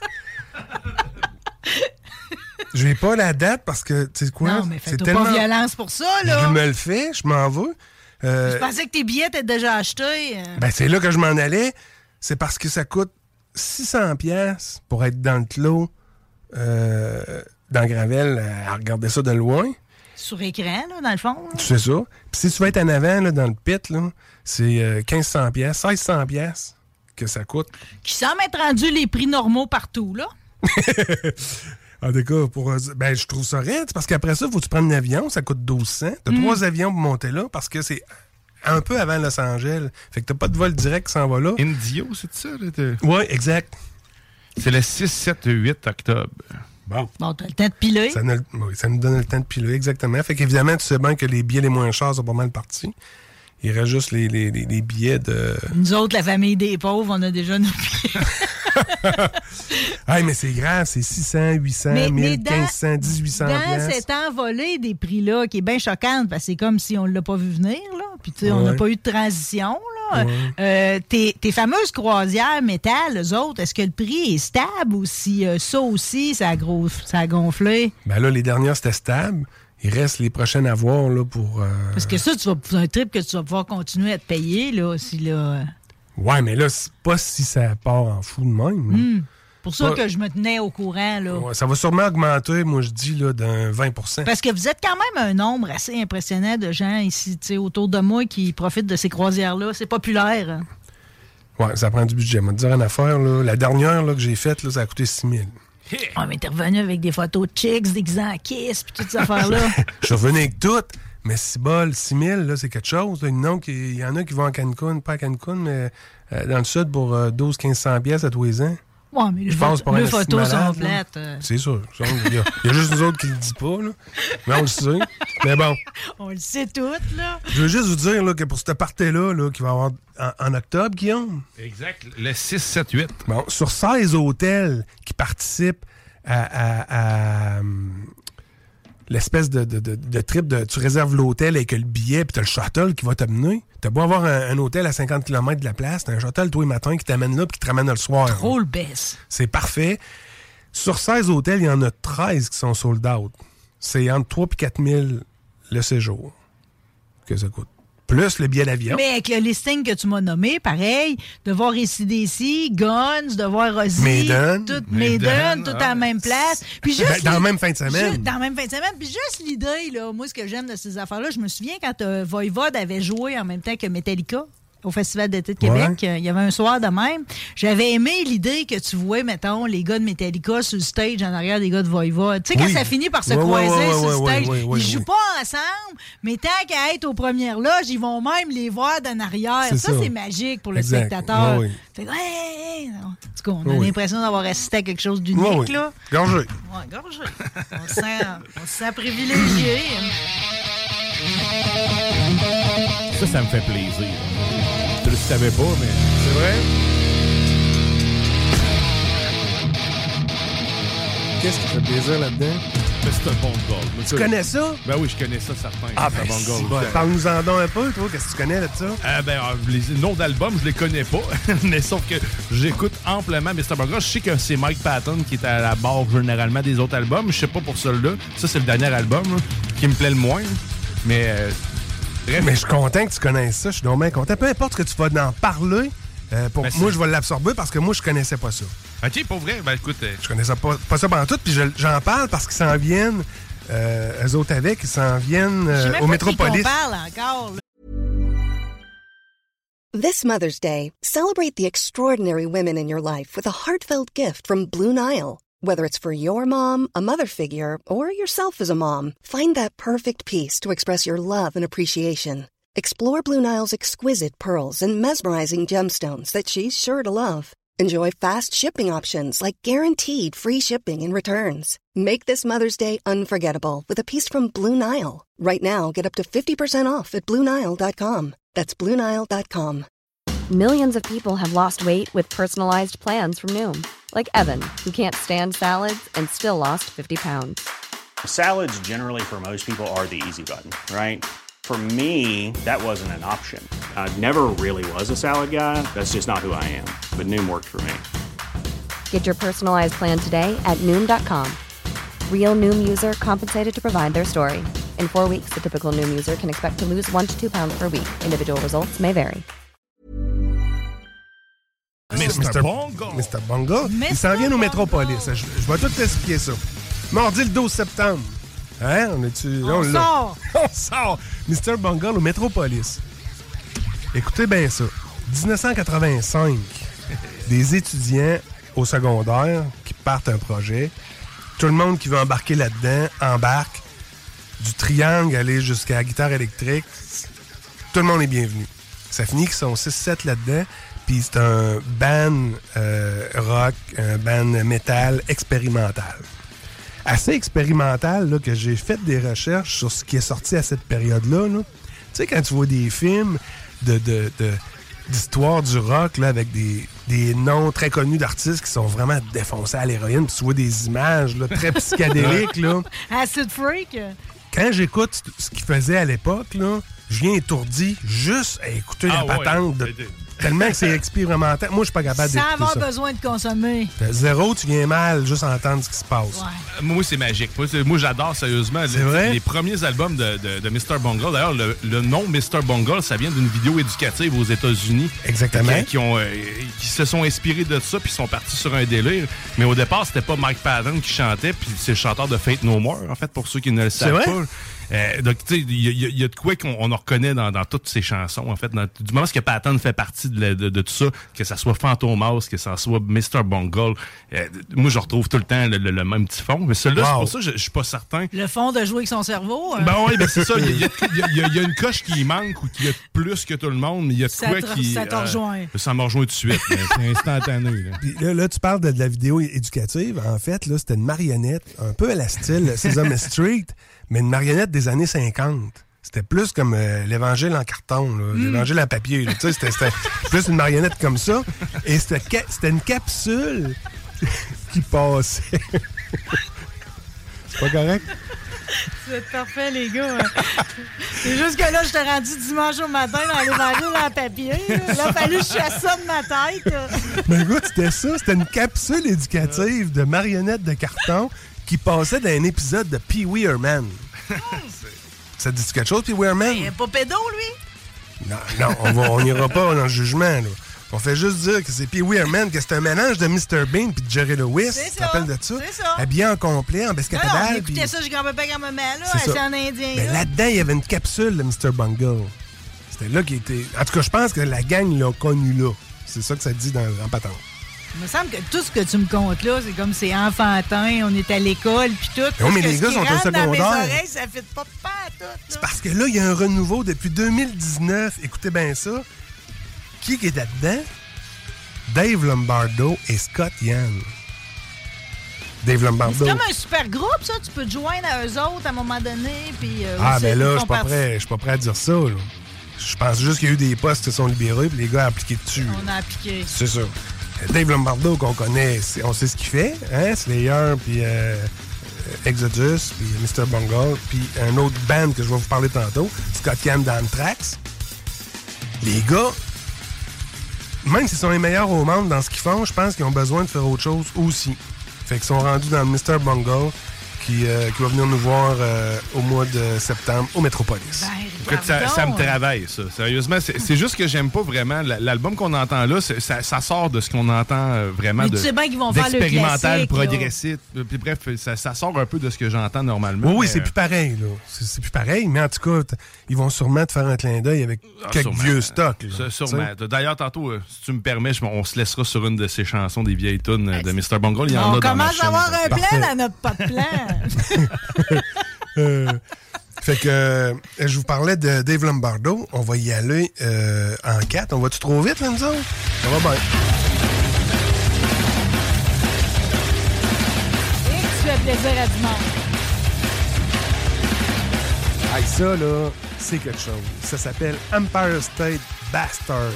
[SPEAKER 6] Je n'ai pas la date parce que, tu sais quoi?
[SPEAKER 5] Non, mais fais-toi pas violence pour ça, là.
[SPEAKER 6] Je me le fais, je m'en veux.
[SPEAKER 5] Je pensais que tes billets étaient déjà achetés.
[SPEAKER 6] Ben, c'est là que je m'en allais. C'est parce que ça coûte 600$ pour être dans le clos, dans Gravel, à regarder ça de loin.
[SPEAKER 5] Sur écran, là, dans le fond.
[SPEAKER 6] Tu sais ça. Puis si tu veux être en avant, là, dans le pit, là, c'est 1500$, 1600$ que ça coûte.
[SPEAKER 5] Qui semble être rendu les prix normaux partout, là.
[SPEAKER 6] En tout cas, ben, je trouve ça raide, parce qu'après ça, il faut que tu prennes un avion, ça coûte 1200. T'as 3 avions pour monter là, parce que c'est un peu avant Los Angeles. Fait que t'as pas de vol direct qui s'en va là.
[SPEAKER 7] Indio, c'est ça?
[SPEAKER 6] Oui, exact.
[SPEAKER 7] C'est le 6, 7, 8 octobre.
[SPEAKER 6] Bon,
[SPEAKER 5] t'as le temps de piler.
[SPEAKER 6] Ça nous donne le temps de piler, exactement. Fait qu'évidemment, tu sais bien que les billets les moins chers sont pas mal partis. Il reste juste les billets de...
[SPEAKER 5] Nous autres, la famille des pauvres, on a déjà nos billets.
[SPEAKER 6] Hey, mais c'est grave, c'est 600, 800, 1000, 1500, 1800$.
[SPEAKER 5] Dans cet envolé des prix-là, qui est bien choquante, parce que c'est comme si on ne l'a pas vu venir, là. Puis, tu sais, on n'a pas eu de transition, là. Tes fameuses croisières métal, eux autres, est-ce que le prix est stable ou si ça aussi, ça a gonflé?
[SPEAKER 6] Ben là, les dernières, c'était stable. Il reste les prochaines à voir, là, pour...
[SPEAKER 5] Parce que ça, c'est un trip que tu vas pouvoir continuer à te payer, là, si là...
[SPEAKER 6] Ouais, mais là, c'est pas si ça part en fou de même.
[SPEAKER 5] Pour ça que je me tenais au courant, là.
[SPEAKER 6] Ouais, ça va sûrement augmenter, moi, je dis, là, d'un 20%.
[SPEAKER 5] Parce que vous êtes quand même un nombre assez impressionnant de gens ici, tu sais, autour de moi qui profitent de ces croisières-là. C'est populaire. Hein?
[SPEAKER 6] Ouais, ça prend du budget. Je vais te dire une affaire, là. La dernière là, que j'ai faite, là, ça a coûté 6 000.
[SPEAKER 5] Ah, mais t'es revenu avec des photos de chicks, des Kiss, puis toutes ces affaires-là.
[SPEAKER 6] Je suis revenu avec toutes. Mais 6 000, là, c'est quelque chose. Il y en a qui vont à Cancun, pas à Cancun, mais dans le sud pour 1200-1500$ à tous les ans.
[SPEAKER 5] Ouais, mais les photos sont plates.
[SPEAKER 6] C'est sûr. Il y a juste nous autres qui le disent pas, là. Mais on le sait. Mais bon.
[SPEAKER 5] On le sait toutes, là.
[SPEAKER 6] Je veux juste vous dire là, que pour cette partie-là, là, qui va avoir en octobre, Guillaume.
[SPEAKER 7] Exact. Le 6, 7, 8.
[SPEAKER 6] Bon, sur 16 hôtels qui participent à l'espèce de trip de tu réserves l'hôtel avec le billet puis t'as le shuttle qui va t'amener. T'as beau avoir un hôtel à 50 km de la place, t'as un shuttle tous les matins qui t'amène là puis qui te ramène le soir.
[SPEAKER 5] Trop le baisse.
[SPEAKER 6] C'est parfait. Sur 16 hôtels, il y en a 13 qui sont sold out. C'est entre 3 et 4 000 le séjour que ça coûte. Plus le billet d'avion.
[SPEAKER 5] Mais avec le listing que tu m'as nommé, pareil, de voir AC/DC, Guns, de voir Ozzy,
[SPEAKER 6] Maiden,
[SPEAKER 5] tout à la même place. Puis juste
[SPEAKER 6] dans la même fin de semaine.
[SPEAKER 5] Dans la même fin de semaine. Puis juste l'idée, là, moi, ce que j'aime de ces affaires-là, je me souviens quand Voivode avait joué en même temps que Metallica au Festival d'été de Québec. Il y avait un soir de même. J'avais aimé l'idée que tu vois, mettons, les gars de Metallica sur le stage en arrière des gars de Voivode. Tu sais, quand ça finit par se croiser sur le stage, ils jouent pas ensemble, mais tant qu'à être aux premières loges, ils vont même les voir d'en arrière. Ça, c'est magique pour le spectateur. Fait que, en tout cas, on a l'impression d'avoir assisté à quelque chose d'unique, là.
[SPEAKER 6] Gorgé.
[SPEAKER 5] Ouais, gorgé. On se sent privilégié.
[SPEAKER 7] Ça me fait plaisir. Je ne savais pas, mais...
[SPEAKER 6] C'est vrai? Qu'est-ce qui fait plaisir là-dedans?
[SPEAKER 7] Mr. Bungle.
[SPEAKER 6] Tu connais ça?
[SPEAKER 7] Ben oui, je connais ça, certain.
[SPEAKER 6] Ah,
[SPEAKER 7] Mr.
[SPEAKER 6] ben,
[SPEAKER 7] Bungle.
[SPEAKER 6] bon, parle-nous-en donc un peu, toi. Qu'est-ce que tu connais de ça?
[SPEAKER 7] Les noms d'albums, je les connais pas. Mais sauf que j'écoute amplement Mr. Bungle. Je sais que c'est Mike Patton qui est à la barre généralement des autres albums. Je sais pas pour celui-là. Ça, c'est le dernier album là, qui me plaît le moins. Mais
[SPEAKER 6] bref. Mais je suis content que tu connaisses ça. Je suis donc bien content. Peu importe que tu vas en parler, moi, je vais l'absorber parce que moi, je connaissais pas ça.
[SPEAKER 7] OK, pour vrai? Ben écoute...
[SPEAKER 6] Je connaissais pas ça pendant tout. Puis j'en parle parce qu'ils s'en viennent... eux autres avec, ils s'en viennent au Métropolis.
[SPEAKER 5] Parle encore, là.
[SPEAKER 8] This Mother's Day, celebrate the extraordinary women in your life with a heartfelt gift from Blue Nile. Whether it's for your mom, a mother figure, or yourself as a mom, find that perfect piece to express your love and appreciation. Explore Blue Nile's exquisite pearls and mesmerizing gemstones that she's sure to love. Enjoy fast shipping options like guaranteed free shipping and returns. Make this Mother's Day unforgettable with a piece from Blue Nile. Right now, get up to 50% off at BlueNile.com. That's BlueNile.com.
[SPEAKER 3] Millions of people have lost weight with personalized plans from Noom. Like Evan, who can't stand salads and still lost 50 pounds.
[SPEAKER 9] Salads generally for most people are the easy button, right? For me, that wasn't an option. I never really was a salad guy. That's just not who I am. But Noom worked for me.
[SPEAKER 3] Get your personalized plan today at Noom.com. Real Noom user compensated to provide their story. In 4 weeks, the typical Noom user can expect to lose 1 to 2 pounds per week. Individual results may vary.
[SPEAKER 6] Mr. Bungle. Ils s'en viennent au Métropolis. Je vais tout t'expliquer ça. Mardi le 12 septembre. Hein? On
[SPEAKER 5] sort!
[SPEAKER 6] On sort! Mr. Bungle au Métropolis. Écoutez bien ça. 1985. Des étudiants au secondaire qui partent un projet. Tout le monde qui veut embarquer là-dedans embarque. Du triangle aller jusqu'à la guitare électrique. Tout le monde est bienvenu. Ça finit qu'ils sont 6-7 là-dedans. Puis c'est un band rock, un band métal expérimental. Assez expérimental là, que j'ai fait des recherches sur ce qui est sorti à cette période-là. Là. Tu sais, quand tu vois des films d'histoire du rock là, avec des noms très connus d'artistes qui sont vraiment défoncés à l'héroïne, puis tu vois des images là, très psychédéliques. Là.
[SPEAKER 5] Acid Freak.
[SPEAKER 6] Quand j'écoute ce qu'ils faisaient à l'époque, là, je viens étourdi juste à écouter la patente de... Tellement que c'est expérimental. Moi, je suis pas capable d'écouter ça.
[SPEAKER 5] Sans avoir besoin de consommer.
[SPEAKER 6] Zéro, tu viens mal juste entendre ce qui se passe.
[SPEAKER 5] Ouais.
[SPEAKER 7] Moi, c'est magique. Moi, j'adore sérieusement les premiers albums de Mr. Bungle. D'ailleurs, le nom Mr. Bungle, ça vient d'une vidéo éducative aux États-Unis.
[SPEAKER 6] Exactement.
[SPEAKER 7] Qui se sont inspirés de ça puis sont partis sur un délire. Mais au départ, c'était pas Mike Patton qui chantait, puis c'est le chanteur de Faith No More, en fait, pour ceux qui ne le savent pas. Donc, tu sais, il y a de quoi qu'on en reconnaît dans toutes ces chansons, en fait. Du moment que Patton fait partie de tout ça, que ça soit Fantomas, que ça soit Mr. Bungle, moi, je retrouve tout le temps le même petit fond. Mais celui-là, c'est pour ça que je suis pas certain.
[SPEAKER 5] Le fond de jouer avec son cerveau.
[SPEAKER 7] Ben oui, ben c'est ça. Il y a une coche qui manque ou qui a plus que tout le monde, mais il y a de quoi qui...
[SPEAKER 5] Ça te rejoint.
[SPEAKER 7] Ça me rejoint tout de suite. C'est instantané. Là.
[SPEAKER 6] Puis là, tu parles de la vidéo éducative. En fait, là, c'était une marionnette, un peu à la style Sesame Street, mais une marionnette des années 50. C'était plus comme l'Évangile en carton, l'Évangile en papier. Tu sais, c'était plus une marionnette comme ça. Et c'était une capsule qui passait. C'est pas correct?
[SPEAKER 5] C'est parfait, les gars. C'est juste que là, je t'ai rendu dimanche au matin dans l'Évangile en papier. Là, il a fallu que je chasse ça de ma tête.
[SPEAKER 6] Ben écoute, c'était ça. C'était une capsule éducative de marionnettes de carton qui passait dans un épisode de Pee-wee Herman. Ça te dit quelque chose, Pee-wee Herman?
[SPEAKER 5] Il n'est pas pédo, lui?
[SPEAKER 6] Non, on n'ira pas dans le jugement. Là. On fait juste dire que c'est Pee-wee Herman, que c'est un mélange de Mr. Bean et de Jerry Lewis. Tu te rappelles de ça?
[SPEAKER 5] C'est ça.
[SPEAKER 6] Habillé en complet, en bescapédale.
[SPEAKER 5] Non, écoutez ça, je grand-papa, grand-maman, là. C'est en indien.
[SPEAKER 6] Mais là-dedans, il y avait une capsule de Mr. Bungle. C'était là qui était... En tout cas, je pense que la gang l'a connu là. C'est ça que ça dit en patente.
[SPEAKER 5] Il me semble que tout ce que tu me comptes là, c'est comme c'est enfantin, on est à l'école, puis tout.
[SPEAKER 6] Non, mais les gars sont au secondaire.
[SPEAKER 5] Dans mes oreilles, ça fait pas tout.
[SPEAKER 6] C'est parce que là, il y a un renouveau depuis 2019. Écoutez bien ça. Qui est là-dedans? Dave Lombardo et Scott Yann. Dave Lombardo.
[SPEAKER 5] C'est comme un super groupe, ça. Tu peux te joindre à eux autres à un moment donné. Puis,
[SPEAKER 6] ben là, je suis pas prêt à dire ça. Là. Je pense juste qu'il y a eu des postes qui sont libérés puis les gars ont appliqué dessus.
[SPEAKER 5] On a appliqué.
[SPEAKER 6] C'est ça. Dave Lombardo, qu'on connaît, on sait ce qu'il fait. Hein? Slayer, puis Exodus, puis Mr. Bungle, puis un autre band que je vais vous parler tantôt, Scott Ian d'Anthrax. Les gars, même s'ils sont les meilleurs au monde dans ce qu'ils font, je pense qu'ils ont besoin de faire autre chose aussi. Fait qu'ils sont rendus dans le Mr. Bungle, qui va venir nous voir au mois de septembre au Metropolis.
[SPEAKER 7] Écoute, ça me travaille, ça. Sérieusement, c'est juste que j'aime pas vraiment. L'album qu'on entend là, ça sort de ce qu'on entend vraiment.
[SPEAKER 5] Mais tu sais bien qu'ils vont faire le
[SPEAKER 7] d'expérimental,
[SPEAKER 5] classique,
[SPEAKER 7] progressif. Puis bref, ça sort un peu de ce que j'entends normalement.
[SPEAKER 6] Oui, c'est plus pareil, là. C'est plus pareil, mais en tout cas, ils vont sûrement te faire un clin d'œil avec quelques vieux stocks. Là,
[SPEAKER 7] sûrement. D'ailleurs, tantôt, si tu me permets, on se laissera sur une de ces chansons des vieilles tunes de Mr. Bungle. Il y en a dans ma chaîne.
[SPEAKER 5] On commence à avoir un plan, là, notre pas de plan.
[SPEAKER 6] Fait que je vous parlais de Dave Lombardo. On va y aller en 4. On va-tu trop vite, là, nous autres? Ça va bien.
[SPEAKER 5] Et que tu fais plaisir à du monde.
[SPEAKER 6] Hey, ça, là, c'est quelque chose. Ça s'appelle Empire State Bastard.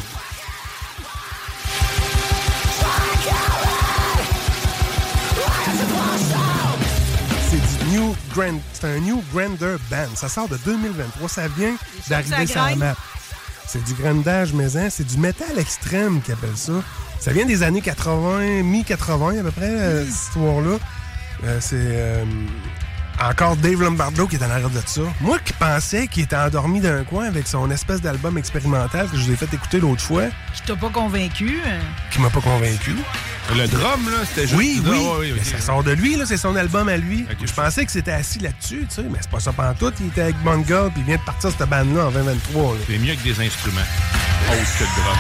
[SPEAKER 6] C'est un New Grander Band. Ça sort de 2023. Ça vient d'arriver sur la map. C'est du grandage maison. C'est du métal extrême qu'ils appellent ça. Ça vient des années 80, mi-80 à peu près, cette histoire-là. C'est encore Dave Lombardo qui est en arrière de ça. Moi qui pensais qu'il était endormi d'un coin avec son espèce d'album expérimental que je vous ai fait écouter l'autre fois.
[SPEAKER 5] Qui t'a pas convaincu.
[SPEAKER 6] Qui m'a pas convaincu.
[SPEAKER 7] Le drum, là, c'était juste...
[SPEAKER 6] Oui.
[SPEAKER 7] Okay.
[SPEAKER 6] Ça sort de lui, là, c'est son album à lui. Okay, je pensais que c'était assis là-dessus, tu sais, mais c'est pas ça pantoute. Il était avec Bungle, puis il vient de partir cette bande-là en 2023. Là.
[SPEAKER 7] C'est mieux que des instruments. Autre que le drum.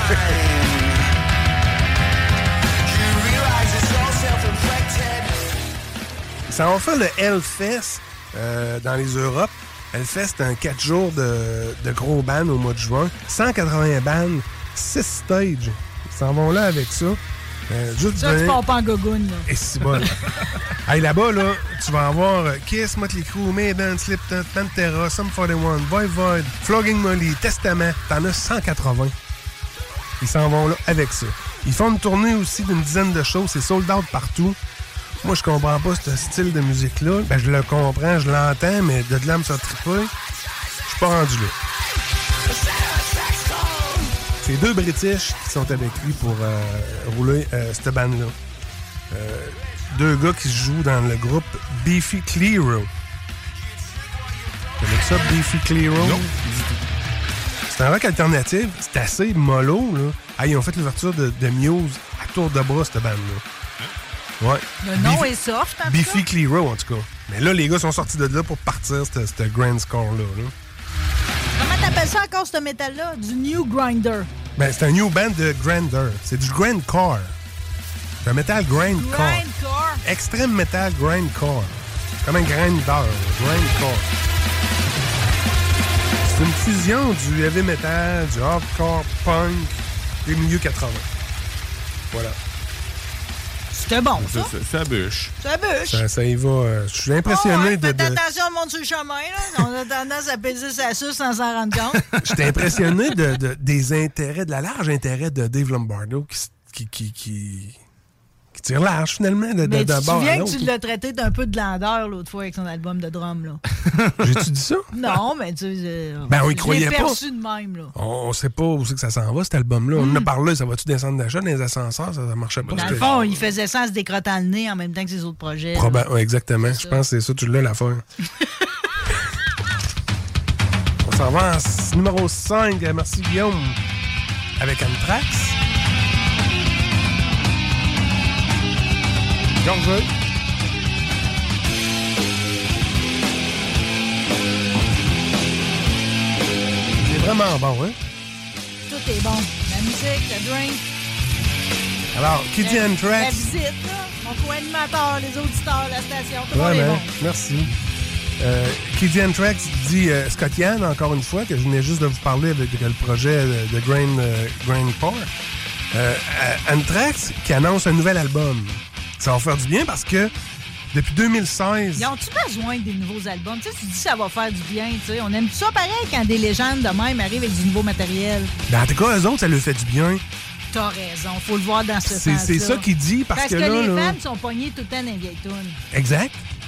[SPEAKER 6] Ça va faire le Hellfest dans les Europes. Hellfest, c'est un 4 jours de gros bands au mois de juin. 180 bands, 6 stages. Ils s'en vont là avec ça. Juste
[SPEAKER 5] ça, tu pars pas en gogoune, là.
[SPEAKER 6] Et c'est bon. Hey, là-bas, là, tu vas avoir Kiss, Motley Crue, Maiden, Slipknot, Pantera, Sum 41, Voivod, Flogging Molly, Testament. T'en as 180. Ils s'en vont là avec ça. Ils font une tournée aussi d'une dizaine de shows. C'est sold out partout. Moi, je comprends pas ce style de musique-là. Ben, je le comprends, je l'entends, mais de là me faire triper, je suis pas rendu là. C'est 2 British qui sont avec lui pour rouler cette bande-là. 2 gars qui jouent dans le groupe Beefy Clearo. Tu connais ça, Beefy Clearo?
[SPEAKER 7] Non.
[SPEAKER 6] C'est un rock alternatif. C'est assez mollo, là. Ah, ils ont fait l'ouverture de Muse à tour de bras, cette bande-là. Ouais.
[SPEAKER 5] Le nom est soft, en tout cas.
[SPEAKER 6] Beefy Clearo, en tout cas. Mais là, les gars sont sortis de là pour partir, ce grand score-là. Là.
[SPEAKER 5] Comment t'appelles ça encore, ce métal-là? Du New Grinder.
[SPEAKER 6] Ben, c'est un new band de Grander. C'est du grindcore. C'est un métal grindcore.
[SPEAKER 5] Grindcore.
[SPEAKER 6] Extrême métal grindcore. Comme un grinder. Grindcore. C'est une fusion du heavy metal, du hardcore punk des milieux 80. Voilà.
[SPEAKER 5] C'était bon, ça.
[SPEAKER 7] Ça bûche.
[SPEAKER 5] Ça bûche.
[SPEAKER 6] Ça y va. Je suis impressionné
[SPEAKER 5] Faites attention au monde sur le chemin, là. On a tendance à peser sa suce sans s'en rendre compte.
[SPEAKER 6] J'étais impressionné des intérêts, de la large intérêt de Dave Lombardo qui tire large, finalement, de
[SPEAKER 5] mais tu
[SPEAKER 6] bord à l'autre.
[SPEAKER 5] Tu souviens que tu l'as traité d'un peu de landeur l'autre fois avec son album de drum, là.
[SPEAKER 6] J'ai-tu dit ça?
[SPEAKER 5] Non, mais tu sais...
[SPEAKER 6] Ben, on y croyait pas.
[SPEAKER 5] perçu de même, là.
[SPEAKER 6] On sait pas où c'est que ça s'en va, cet album-là. On en a parlé, ça va-tu descendre d'achat dans les ascenseurs? Ça marchait pas.
[SPEAKER 5] Dans le fond, il faisait ça en se décrottant le nez en même temps que ses autres projets.
[SPEAKER 6] Ouais, exactement. Je pense que c'est ça, tu l'as, l'affaire. On s'en va en numéro 5. Merci, Guillaume. Avec Anthrax. Georges. C'est vraiment bon, hein?
[SPEAKER 5] Tout est bon. La musique, le drink.
[SPEAKER 6] Alors, qui dit Anthrax?
[SPEAKER 5] La visite, là. Mon co-animateur, les auditeurs, la station. Tout le monde
[SPEAKER 6] Ouais,
[SPEAKER 5] est bon.
[SPEAKER 6] Merci. Qui dit Anthrax dit Scott Ian, encore une fois, que je venais juste de vous parler avec le projet de Grindcore. Anthrax qui annonce un nouvel album. Ça va faire du bien parce que depuis 2016...
[SPEAKER 5] Ils ont-tu besoin des nouveaux albums? Tu sais, tu dis ça va faire du bien, tu sais. On aime ça pareil quand des légendes de même arrivent avec du nouveau matériel.
[SPEAKER 6] Ben, en tout cas, eux autres, ça leur fait du bien.
[SPEAKER 5] T'as raison, faut le voir dans ce sens-là.
[SPEAKER 6] C'est ça qu'il dit parce que là...
[SPEAKER 5] les
[SPEAKER 6] là...
[SPEAKER 5] fans sont pognés tout le temps dans les vieilles tunes.
[SPEAKER 6] Exact.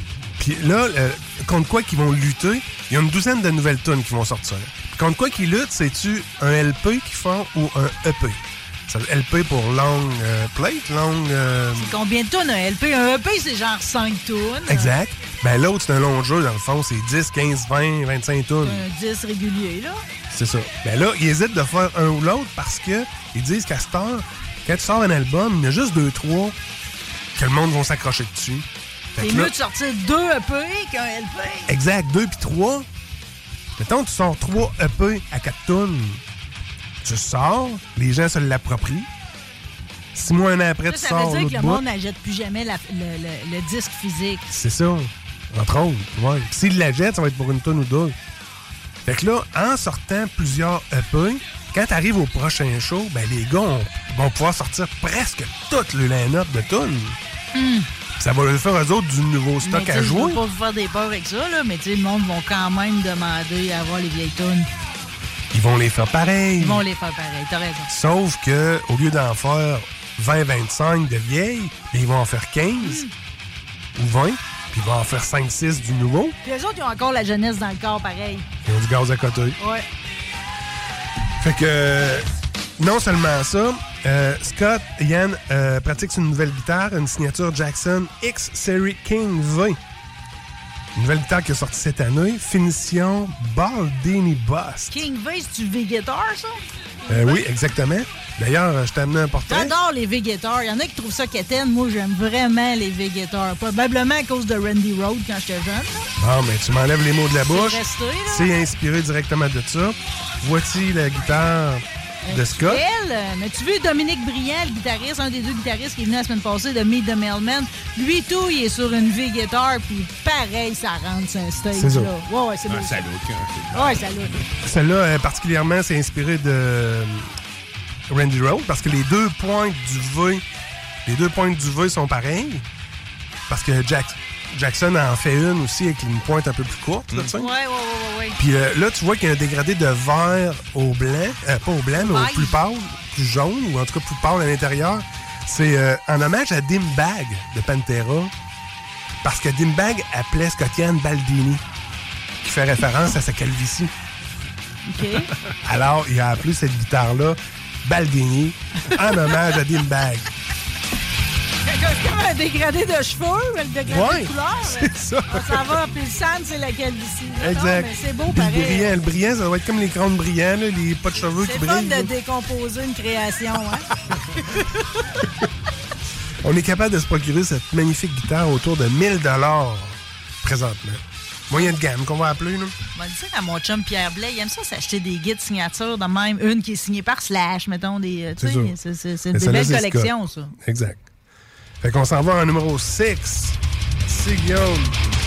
[SPEAKER 6] Puis là, contre quoi qu'ils vont lutter, il y a une douzaine de nouvelles tunes qui vont sortir. Puis contre quoi qu'ils luttent, c'est-tu un LP qu'ils font ou un EP? C'est le LP pour long plate, long...
[SPEAKER 5] C'est combien de tunes un LP? Un EP, c'est genre 5 tunes.
[SPEAKER 6] Exact. Ben l'autre, c'est un long jeu, dans le fond, c'est 10, 15, 20, 25 tunes.
[SPEAKER 5] Un 10 régulier, là.
[SPEAKER 6] C'est ça. Ben là, ils hésitent de faire un ou l'autre parce que ils disent qu'à cette heure, quand tu sors un album, il y a juste 2-3 que le monde va s'accrocher dessus.
[SPEAKER 5] C'est mieux de sortir 2 EP qu'un LP.
[SPEAKER 6] Exact, 2 puis 3. Mettons, tu sors 3 EP à 4 tunes. Tu sors, les gens se l'approprient. 6 mois, un an après, tu sors.
[SPEAKER 5] Ça veut dire que le
[SPEAKER 6] bout.
[SPEAKER 5] monde n'achète plus jamais le disque physique.
[SPEAKER 6] C'est ça. Entre autres. Ouais. S'il l'achète, ça va être pour une tune ou deux. Fait que là, en sortant plusieurs EP, quand tu arrives au prochain show, ben les gars vont pouvoir sortir presque tout le line-up de tunes. Ça va leur faire eux autres du nouveau stock à jouer.
[SPEAKER 5] Je ne veux pas vous faire des peurs avec ça, là, mais le monde va quand même demander à avoir les vieilles tunes.
[SPEAKER 6] Ils vont les faire pareil.
[SPEAKER 5] Ils vont les faire pareil, t'as raison.
[SPEAKER 6] Sauf que au lieu d'en faire 20-25 de vieilles, ils vont en faire 15 ou 20, puis ils vont en faire 5-6 du nouveau.
[SPEAKER 5] Puis eux autres, ils ont encore la jeunesse dans le corps, pareil.
[SPEAKER 6] Ils ont du gaz à côté.
[SPEAKER 5] Ouais.
[SPEAKER 6] Fait que, non seulement ça, Scott Ian pratique sur une nouvelle guitare, une signature Jackson X Series King V. Une nouvelle guitare qui est sortie cette année, finition Baldini Bust.
[SPEAKER 5] King V, c'est du V-Guitar, ça?
[SPEAKER 6] Oui, exactement. D'ailleurs, je t'ai amené un portrait.
[SPEAKER 5] J'adore les V-Guitars. Il y en a qui trouvent ça quétaine. Moi, j'aime vraiment les V-Guitars. Probablement à cause de Randy Rhoads quand j'étais jeune.
[SPEAKER 6] Bon, mais tu m'enlèves les mots de la bouche.
[SPEAKER 5] C'est resté, là.
[SPEAKER 6] C'est inspiré directement de ça. Voici la guitare de Scott.
[SPEAKER 5] Mais tu veux Dominique Briand, le guitariste, un des deux guitaristes qui est venu la semaine passée de Meet the Mailman. Lui, tout, il est sur une V-Guitar, puis pareil, ça rentre sur un stage.
[SPEAKER 6] C'est ça.
[SPEAKER 5] Là. Ouais, c'est beau.
[SPEAKER 7] Ça look.
[SPEAKER 5] Ouais, ça look.
[SPEAKER 6] Celle-là, particulièrement, c'est inspiré de Randy Rhoads parce que les deux pointes du V sont pareilles. Parce que Jackson en fait une aussi avec une pointe un peu plus courte. Là,
[SPEAKER 5] Ouais.
[SPEAKER 6] Puis là, tu vois qu'il y a un dégradé de vert au blanc. Pas au blanc, mais au plus pâle, plus jaune, ou en tout cas plus pâle à l'intérieur. C'est en hommage à Dimebag de Pantera. Parce que Dimebag appelait Scott Ian Baldini, qui fait référence à sa calvitie.
[SPEAKER 5] OK.
[SPEAKER 6] Alors, il a appelé cette guitare-là Baldini en hommage à Dimebag.
[SPEAKER 5] C'est comme un dégradé de cheveux, mais le dégradé de couleur.
[SPEAKER 6] C'est ça.
[SPEAKER 5] Ça va, puis le sand, c'est la calvitie.
[SPEAKER 6] Exact.
[SPEAKER 5] Non, mais c'est beau,
[SPEAKER 6] Puis
[SPEAKER 5] pareil.
[SPEAKER 6] le brillant, ça va être comme les crânes brillants, là, les pas de cheveux qui
[SPEAKER 5] C'est fun
[SPEAKER 6] brillent.
[SPEAKER 5] de
[SPEAKER 6] là.
[SPEAKER 5] décomposer une création, hein?
[SPEAKER 6] On est capable de se procurer cette magnifique guitare autour de 1000 $ présentement. Moyen de gamme qu'on va appeler, là.
[SPEAKER 5] On va le dire à mon chum Pierre Blais, il aime ça s'acheter des guides signatures de même. Une qui est signée par Slash, mettons. C'est des belles collections, ça.
[SPEAKER 6] Exact. Fait qu'on s'en va en numéro 6. C'est Guillaume.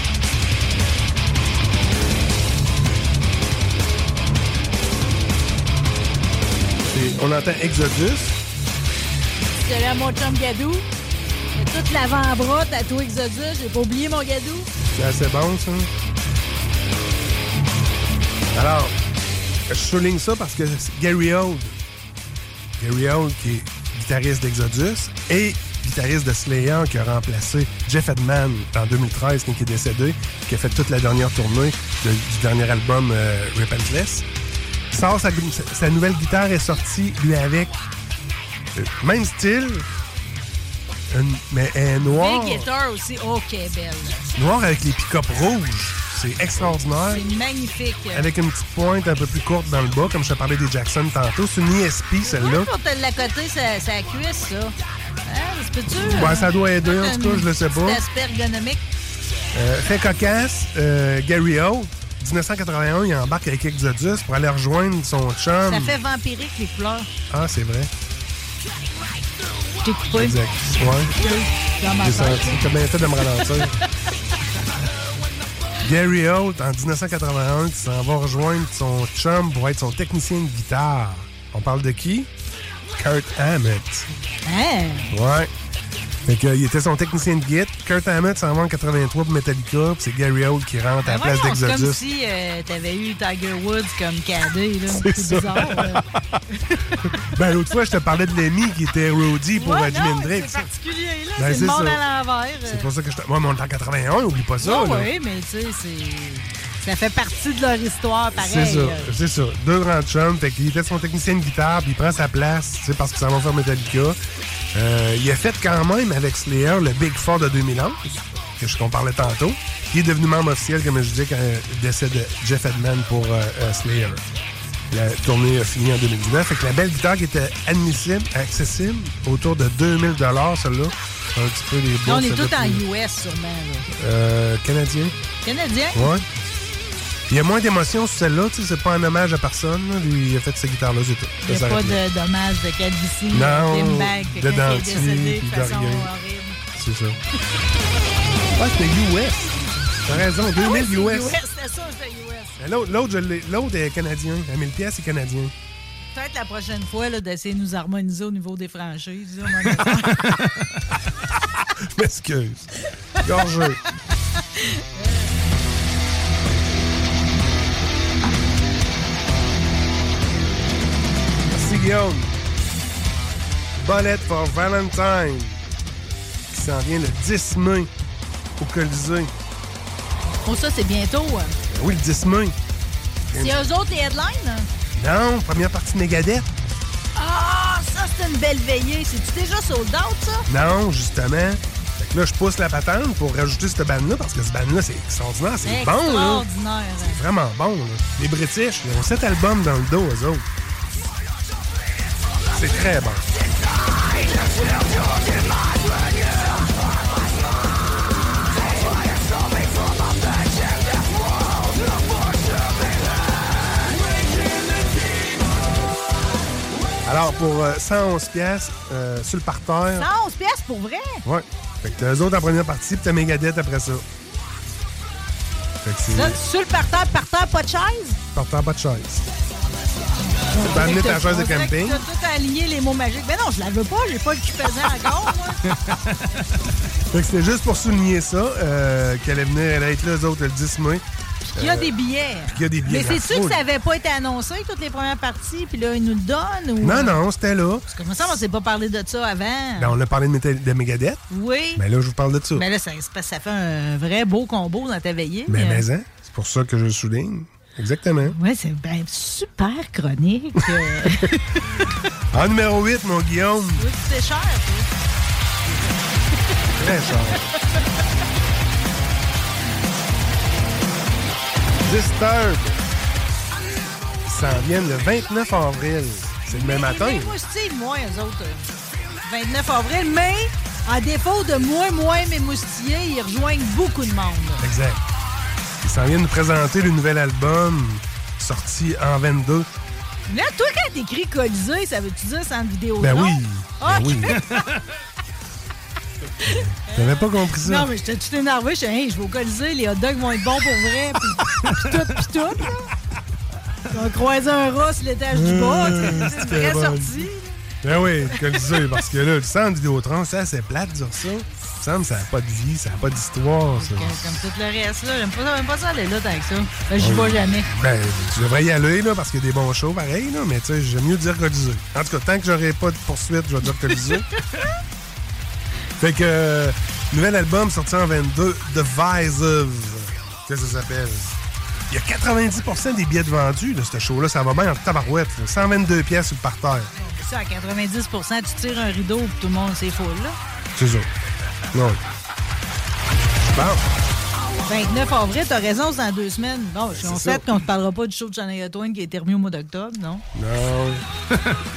[SPEAKER 6] On entend Exodus.
[SPEAKER 5] Salut à mon chum Gadou. J'ai toute l'avant-bras tatoué Exodus. J'ai pas oublié mon Gadou.
[SPEAKER 6] C'est assez bon, ça. Alors, je souligne ça parce que c'est Gary Holt, qui est guitariste d'Exodus et guitariste de Slayer, qui a remplacé Jeff Edman en 2013, quand il est décédé, qui a fait toute la dernière tournée du dernier album Repentless. Sort sa nouvelle guitare est sortie, lui, avec même style, mais elle est noire.
[SPEAKER 5] Big guitar aussi, OK, belle.
[SPEAKER 6] Noire avec les pick-up rouges. C'est extraordinaire.
[SPEAKER 5] C'est magnifique.
[SPEAKER 6] Avec une petite pointe un peu plus courte dans le bas, comme je te parlais des Jackson tantôt. C'est une ESP, celle-là.
[SPEAKER 5] Pour te l'accoter, ça cuisse, ça. Hein, ça peut-tu?
[SPEAKER 6] Ouais, ça doit aider, en tout cas, je le sais pas.
[SPEAKER 5] C'est aspect ergonomique.
[SPEAKER 6] Fait cocasse, Gary Holt, 1981, il embarque avec Exodus pour aller rejoindre son chum.
[SPEAKER 5] Ça fait vampirique, les couleurs.
[SPEAKER 6] Ah, c'est vrai.
[SPEAKER 5] Je t'ai coupé.
[SPEAKER 6] Exact. Ouais.
[SPEAKER 5] Dans ma
[SPEAKER 6] J'ai
[SPEAKER 5] tête.
[SPEAKER 6] senti. T'as bien fait de me ralentir. Gary Holt, en 1981, qui s'en va rejoindre son chum pour être son technicien de guitare. On parle de qui? Kurt Hammett.
[SPEAKER 5] Hein?
[SPEAKER 6] Ouais. Fait que, il était son technicien de guitare. Kurt Hammett s'en va en 83 pour Metallica, puis c'est Gary Holt qui rentre à la place d'Exodus.
[SPEAKER 5] C'est comme si t'avais eu Tiger Woods comme cadet, là.
[SPEAKER 6] C'est
[SPEAKER 5] bizarre.
[SPEAKER 6] Ben, l'autre fois, je te parlais de Lemmy qui était roadie pour Jimi Hendrix.
[SPEAKER 5] C'est particulier, là.
[SPEAKER 6] Ben,
[SPEAKER 5] c'est le monde
[SPEAKER 6] ça.
[SPEAKER 5] à l'envers.
[SPEAKER 6] C'est pour ça que je te... Moi, mais on est en 81, oublie pas ça.
[SPEAKER 5] Oui, mais tu sais, ça fait partie de leur histoire, pareil.
[SPEAKER 6] C'est ça. Deux grands chums. Fait qu'il était son technicien de guitare, puis il prend sa place, tu sais, parce que ça va faire Metallica. Il a fait quand même avec Slayer le Big Four de 2011, qu'on parlait tantôt. Il est devenu membre officiel, comme je disais, quand le décès de Jeff Edman pour Slayer. La tournée a fini en 2019. Fait que la belle guitare qui était accessible, autour de 2000 $, celle-là. Un petit peu des
[SPEAKER 5] on est tous en US, sûrement.
[SPEAKER 6] Canadien.
[SPEAKER 5] Canadien?
[SPEAKER 6] Ouais. Il y a moins d'émotion sur celle-là, tu sais, c'est pas un hommage à personne. Là. Lui, il a fait cette guitare-là, c'est tout.
[SPEAKER 5] Il n'y a pas de dommage de calvitie,
[SPEAKER 6] d'imbag,
[SPEAKER 5] quelqu'un qui est décédé de façon horrible.
[SPEAKER 6] C'est ça. Ah, c'était US. T'as raison, 2000 US.
[SPEAKER 5] C'était ça, c'était US.
[SPEAKER 6] L'autre est canadien. À 1000 pièces, c'est canadien.
[SPEAKER 5] Peut-être la prochaine fois là, d'essayer de nous harmoniser au niveau des franchises. Là,
[SPEAKER 6] je m'excuse. Gorgeux. Guillaume. Bullet for Valentine qui s'en vient le 10 mai au Colisée.
[SPEAKER 5] Oh, ça, c'est bientôt.
[SPEAKER 6] Oui, le 10 mai.
[SPEAKER 5] C'est eux autres les headlines?
[SPEAKER 6] Non, première partie de Megadeth.
[SPEAKER 5] Ah, ça, c'est une belle veillée. C'est-tu déjà sold out, ça?
[SPEAKER 6] Non, justement. Fait que là, je pousse la patente pour rajouter cette bande-là parce que cette bande-là, c'est extraordinaire. C'est bon, là.
[SPEAKER 5] Extraordinaire.
[SPEAKER 6] C'est vraiment bon, là. Les British, ils ont 7 albums dans le dos, eux autres. C'est très bon. Alors, pour 111 piastres sur le parterre...
[SPEAKER 5] 111 piastres pour vrai?
[SPEAKER 6] Ouais. Fait que t'as eux autres en première partie, puis t'as Megadeth après ça. Fait que c'est...
[SPEAKER 5] Là, sur le parterre, pas de chaise?
[SPEAKER 6] Parterre, pas de chaise. Tu peux amener ta chaise de camping.
[SPEAKER 5] Tu as tout aligné les mots magiques. Mais non, je la veux pas. J'ai pas le cul pesant encore, moi.
[SPEAKER 6] Fait que c'était juste pour souligner ça, qu'elle allait être là, eux autres, le 10 mai.
[SPEAKER 5] Puis qu'il y a des billets. Mais c'est-tu que ça n'avait pas été annoncé, toutes les premières parties, puis là, ils nous le donnent? Ou...
[SPEAKER 6] Non, c'était là.
[SPEAKER 5] Parce que comme ça, on ne s'est pas parlé de ça avant.
[SPEAKER 6] Ben, on a parlé de Megadeth.
[SPEAKER 5] Oui.
[SPEAKER 6] Mais là, je vous parle de ça.
[SPEAKER 5] Mais là, ça fait un vrai beau combo dans ta veillée.
[SPEAKER 6] Mais c'est pour ça que je le souligne. Exactement.
[SPEAKER 5] Oui, c'est ben, super chronique.
[SPEAKER 6] En numéro 8, mon Guillaume.
[SPEAKER 5] Oui, c'est cher, toi.
[SPEAKER 6] Très cher. Disturbed. Ils s'en viennent le 29 avril. C'est le même matin.
[SPEAKER 5] Moi, je moi, eux autres. 29 avril, mais à défaut de moins m'émoustiller, ils rejoignent beaucoup de monde.
[SPEAKER 6] Exact. Ils s'en viennent nous présenter le nouvel album sorti en 22.
[SPEAKER 5] Là, toi, quand t'écris Colisée, ça veut-tu dire c'est en vidéo?
[SPEAKER 6] Ben oui.
[SPEAKER 5] Ah,
[SPEAKER 6] ben oui. T'avais pas compris ça?
[SPEAKER 5] Non, mais j'étais tout énervé. Je disais, hey, je vais au Colisée, les hot dogs vont être bons pour vrai. Puis tout, là. On a croisé un rat sur l'étage du bas. C'est une vraie sortie.
[SPEAKER 6] Ben oui, le Colisée, parce que là, le centre Vidéotron, c'est assez plate de dire ça. Il me semble que ça n'a pas de vie, ça n'a pas d'histoire, ça.
[SPEAKER 5] Comme tout le reste, là. J'aime pas ça aller là tant que ça. Ben, j'y vais jamais.
[SPEAKER 6] Ben, tu devrais y aller, là, parce qu'il y a des bons shows, pareil, là, mais tu sais, j'aime mieux dire Colisée. En tout cas, tant que j'aurai pas de poursuite, je vais dire Colisée. Fait que, nouvel album sorti en 22, Divisive. Qu'est-ce que ça s'appelle? Il y a 90% des billets vendus de ce show-là. Ça va bien en tabarouette. 122 pièces sur le parterre.
[SPEAKER 5] Ça, à 90%, tu tires un rideau et tout le monde s'est full, là.
[SPEAKER 6] C'est ça. Non. Bon.
[SPEAKER 5] 29 avril, t'as raison, c'est dans 2 semaines. Bon, je suis en fait qu'on ne parlera pas du show de Shania Twain qui est terminé au mois d'octobre, non?
[SPEAKER 6] Non.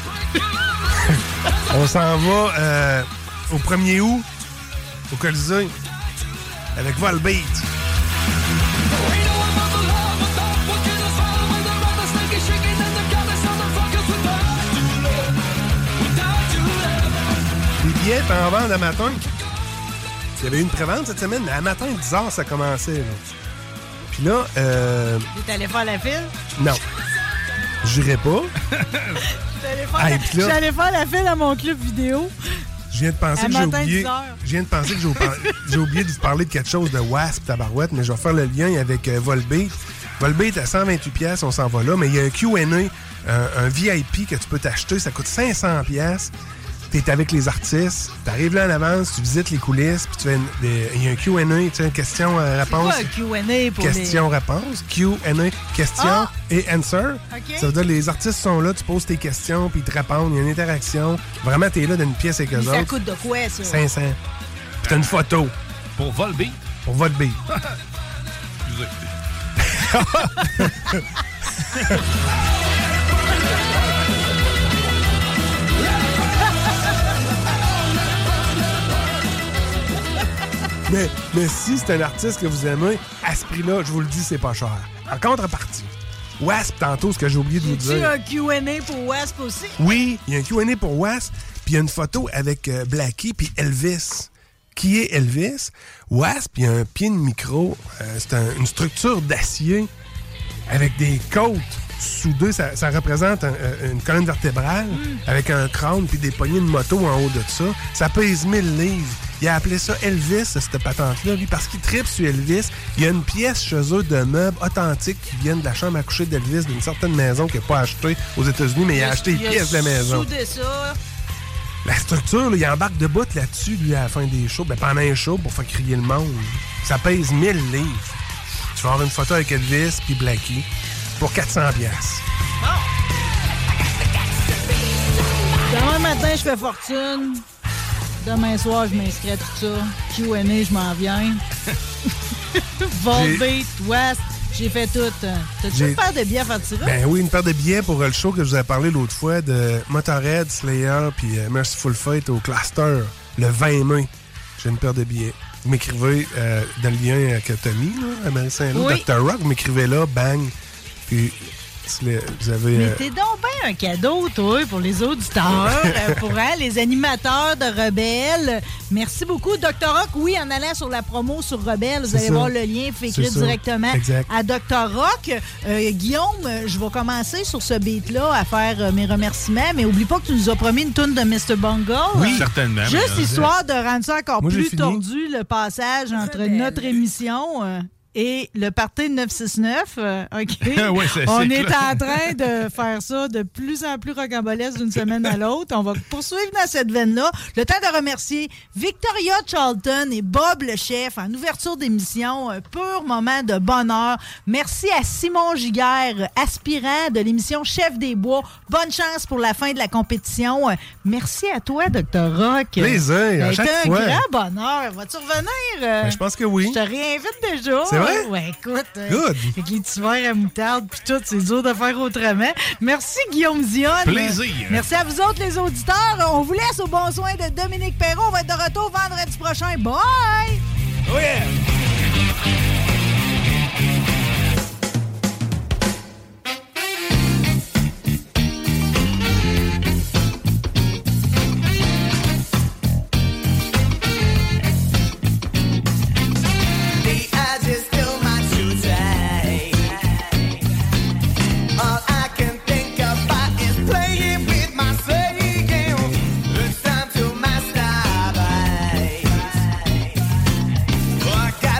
[SPEAKER 6] On s'en va au 1er août, au Colisée, avec Volbeat. Les billets étaient en vente à matin. Il y avait une prévente cette semaine, mais à matin, 10h, ça commençait. Là. Puis là...
[SPEAKER 5] T'es allé faire la file?
[SPEAKER 6] Non. J'irais pas.
[SPEAKER 5] J'allais faire la file à mon club vidéo.
[SPEAKER 6] Je viens de penser que j'ai oublié de vous parler de quelque chose de Wasp, tabarouette, mais je vais faire le lien avec Volbeat. Volbeat à 128$, on s'en va là, mais il y a un Q&A, un VIP que tu peux t'acheter, ça coûte 500$. T'es avec les artistes, t'arrives là en avance, tu visites les coulisses, puis tu fais il y a un Q&A, tu sais, question-réponse.
[SPEAKER 5] C'est quoi un Q&A pour
[SPEAKER 6] question-réponse, Q&A, question et answer. Okay. Ça veut dire que les artistes sont là, tu poses tes questions, puis ils te répondent, il y a une interaction. Vraiment, t'es là dans une pièce avec eux autres.
[SPEAKER 5] Ça coûte de quoi, ça?
[SPEAKER 6] 500. Puis t'as une photo.
[SPEAKER 7] Pour Volbeat?
[SPEAKER 6] Pour Volbeat. Mais si c'est un artiste que vous aimez, à ce prix-là, je vous le dis, c'est pas cher. En contrepartie, Wasp, tantôt, ce que j'ai oublié de vous dire.
[SPEAKER 5] Y a un Q&A pour Wasp aussi?
[SPEAKER 6] Oui, il y a un Q&A pour Wasp, puis il y a une photo avec Blackie puis Elvis. Qui est Elvis? Wasp, il y a un pied de micro. C'est une structure d'acier avec des côtes soudées. Ça représente une colonne vertébrale avec un crâne puis des poignées de moto en haut de ça. Ça pèse 1000 livres. Il a appelé ça Elvis, cette patente-là, lui, parce qu'il tripe sur Elvis. Il y a une pièce chez eux de meubles authentiques qui viennent de la chambre à coucher d'Elvis, d'une certaine maison qu'il n'a pas achetée aux États-Unis, mais il a acheté une pièce de la maison.
[SPEAKER 5] Soudé ça.
[SPEAKER 6] La structure, là, il embarque de bout là-dessus, lui, à la fin des shows. Ben, pendant un show, pour faire crier le monde. Ça pèse 1000 livres. Tu vas avoir une photo avec Elvis puis Blackie pour 400$.
[SPEAKER 5] Demain matin, je fais fortune. Demain soir, je m'inscris à tout ça. Q&A, je m'en viens. Volbeat, West, j'ai fait tout. T'as-tu une paire de billets à faire tirer?
[SPEAKER 6] Ben oui, une paire de billets pour le show que je vous avais parlé l'autre fois de Motorhead, Slayer puis Merciful Fate au Cluster, le 20 mai. J'ai une paire de billets. Vous m'écrivez dans le lien que t'as mis, là, à Marie-Saint-Loup,
[SPEAKER 5] oui.
[SPEAKER 6] Dr. Rock, vous m'écrivez là, bang. Puis vous avez...
[SPEAKER 5] Mais t'es donc bien un cadeau, toi, pour les auditeurs, pour les animateurs de Rebelle. Merci beaucoup, Dr. Rock. Oui, en allant sur la promo sur Rebelle, vous allez voir le lien écrit directement à Dr. Rock. Guillaume, je vais commencer sur ce beat-là à faire mes remerciements, mais oublie pas que tu nous as promis une toune de Mr. Bungle.
[SPEAKER 7] Oui, certainement.
[SPEAKER 5] Juste histoire de rendre ça encore plus tordu, le passage entre notre émission... et le party de 969, OK?
[SPEAKER 7] Ouais,
[SPEAKER 5] on est en train de faire ça de plus en plus rocambolesque d'une semaine à l'autre. On va poursuivre dans cette veine-là. Le temps de remercier Victoria Charlton et Bob le chef en ouverture d'émission. Un pur moment de bonheur. Merci à Simon Giguère, aspirant de l'émission Chef des Bois. Bonne chance pour la fin de la compétition. Merci à toi, Dr. Rock.
[SPEAKER 6] Plaisir, à chaque fois.
[SPEAKER 5] C'est un grand bonheur. Vas-tu revenir?
[SPEAKER 6] Ben, je pense que oui.
[SPEAKER 5] Je te réinvite déjà.
[SPEAKER 6] C'est vrai?
[SPEAKER 5] Ouais, écoute.
[SPEAKER 6] Good.
[SPEAKER 5] Avec les petits verres à moutarde puis tout, c'est dur de faire autrement. Merci, Guillaume Dion.
[SPEAKER 7] Plaisir.
[SPEAKER 5] Merci à vous autres, les auditeurs. On vous laisse au bon soin de Dominique Perrault. On va être de retour vendredi prochain. Bye!
[SPEAKER 6] Oh yeah!
[SPEAKER 10] I got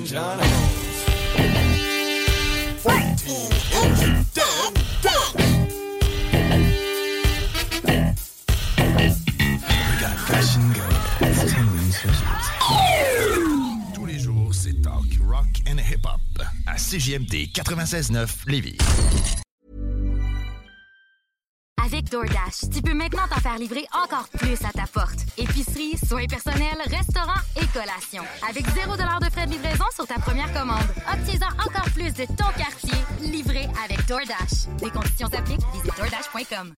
[SPEAKER 4] John Holmes. 14 and dead. We got fashion girls, tingling scissors. Tous les jours, c'est talk, rock and hip-hop à CJMD 96.9 Lévis.
[SPEAKER 10] Avec DoorDash, tu peux maintenant t'en faire livrer encore plus à ta porte. Épicerie, soins personnels, restaurants et collations. Avec 0$ de frais de livraison sur ta première commande. Obtiens-en encore plus de ton quartier, livré avec DoorDash. Des conditions s'appliquent, visite DoorDash.com.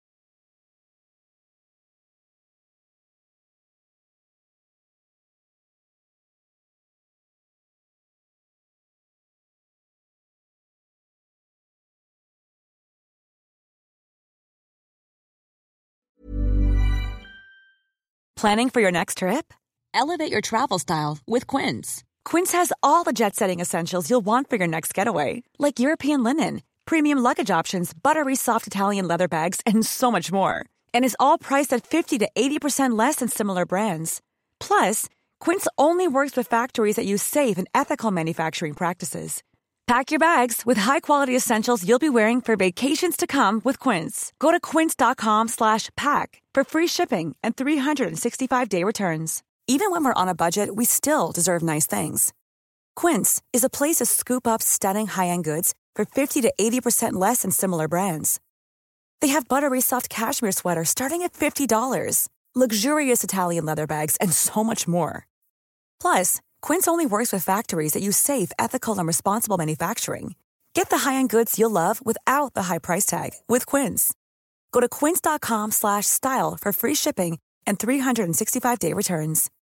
[SPEAKER 1] Planning for your next trip? Elevate your travel style with Quince. Quince has all the jet-setting essentials you'll want for your next getaway, like European linen, premium luggage options, buttery soft Italian leather bags, and so much more. And is all priced at 50 to 80% less than similar brands. Plus, Quince only works with factories that use safe and ethical manufacturing practices. Pack your bags with high-quality essentials you'll be wearing for vacations to come with Quince. Go to quince.com/pack for free shipping and 365-day returns. Even when we're on a budget, we still deserve nice things. Quince is a place to scoop up stunning high-end goods for 50 to 80% less than similar brands. They have buttery soft cashmere sweaters starting at $50, luxurious Italian leather bags, and so much more. Plus, Quince only works with factories that use safe, ethical, and responsible manufacturing. Get the high-end goods you'll love without the high price tag with Quince. Go to quince.com/style for free shipping and 365-day returns.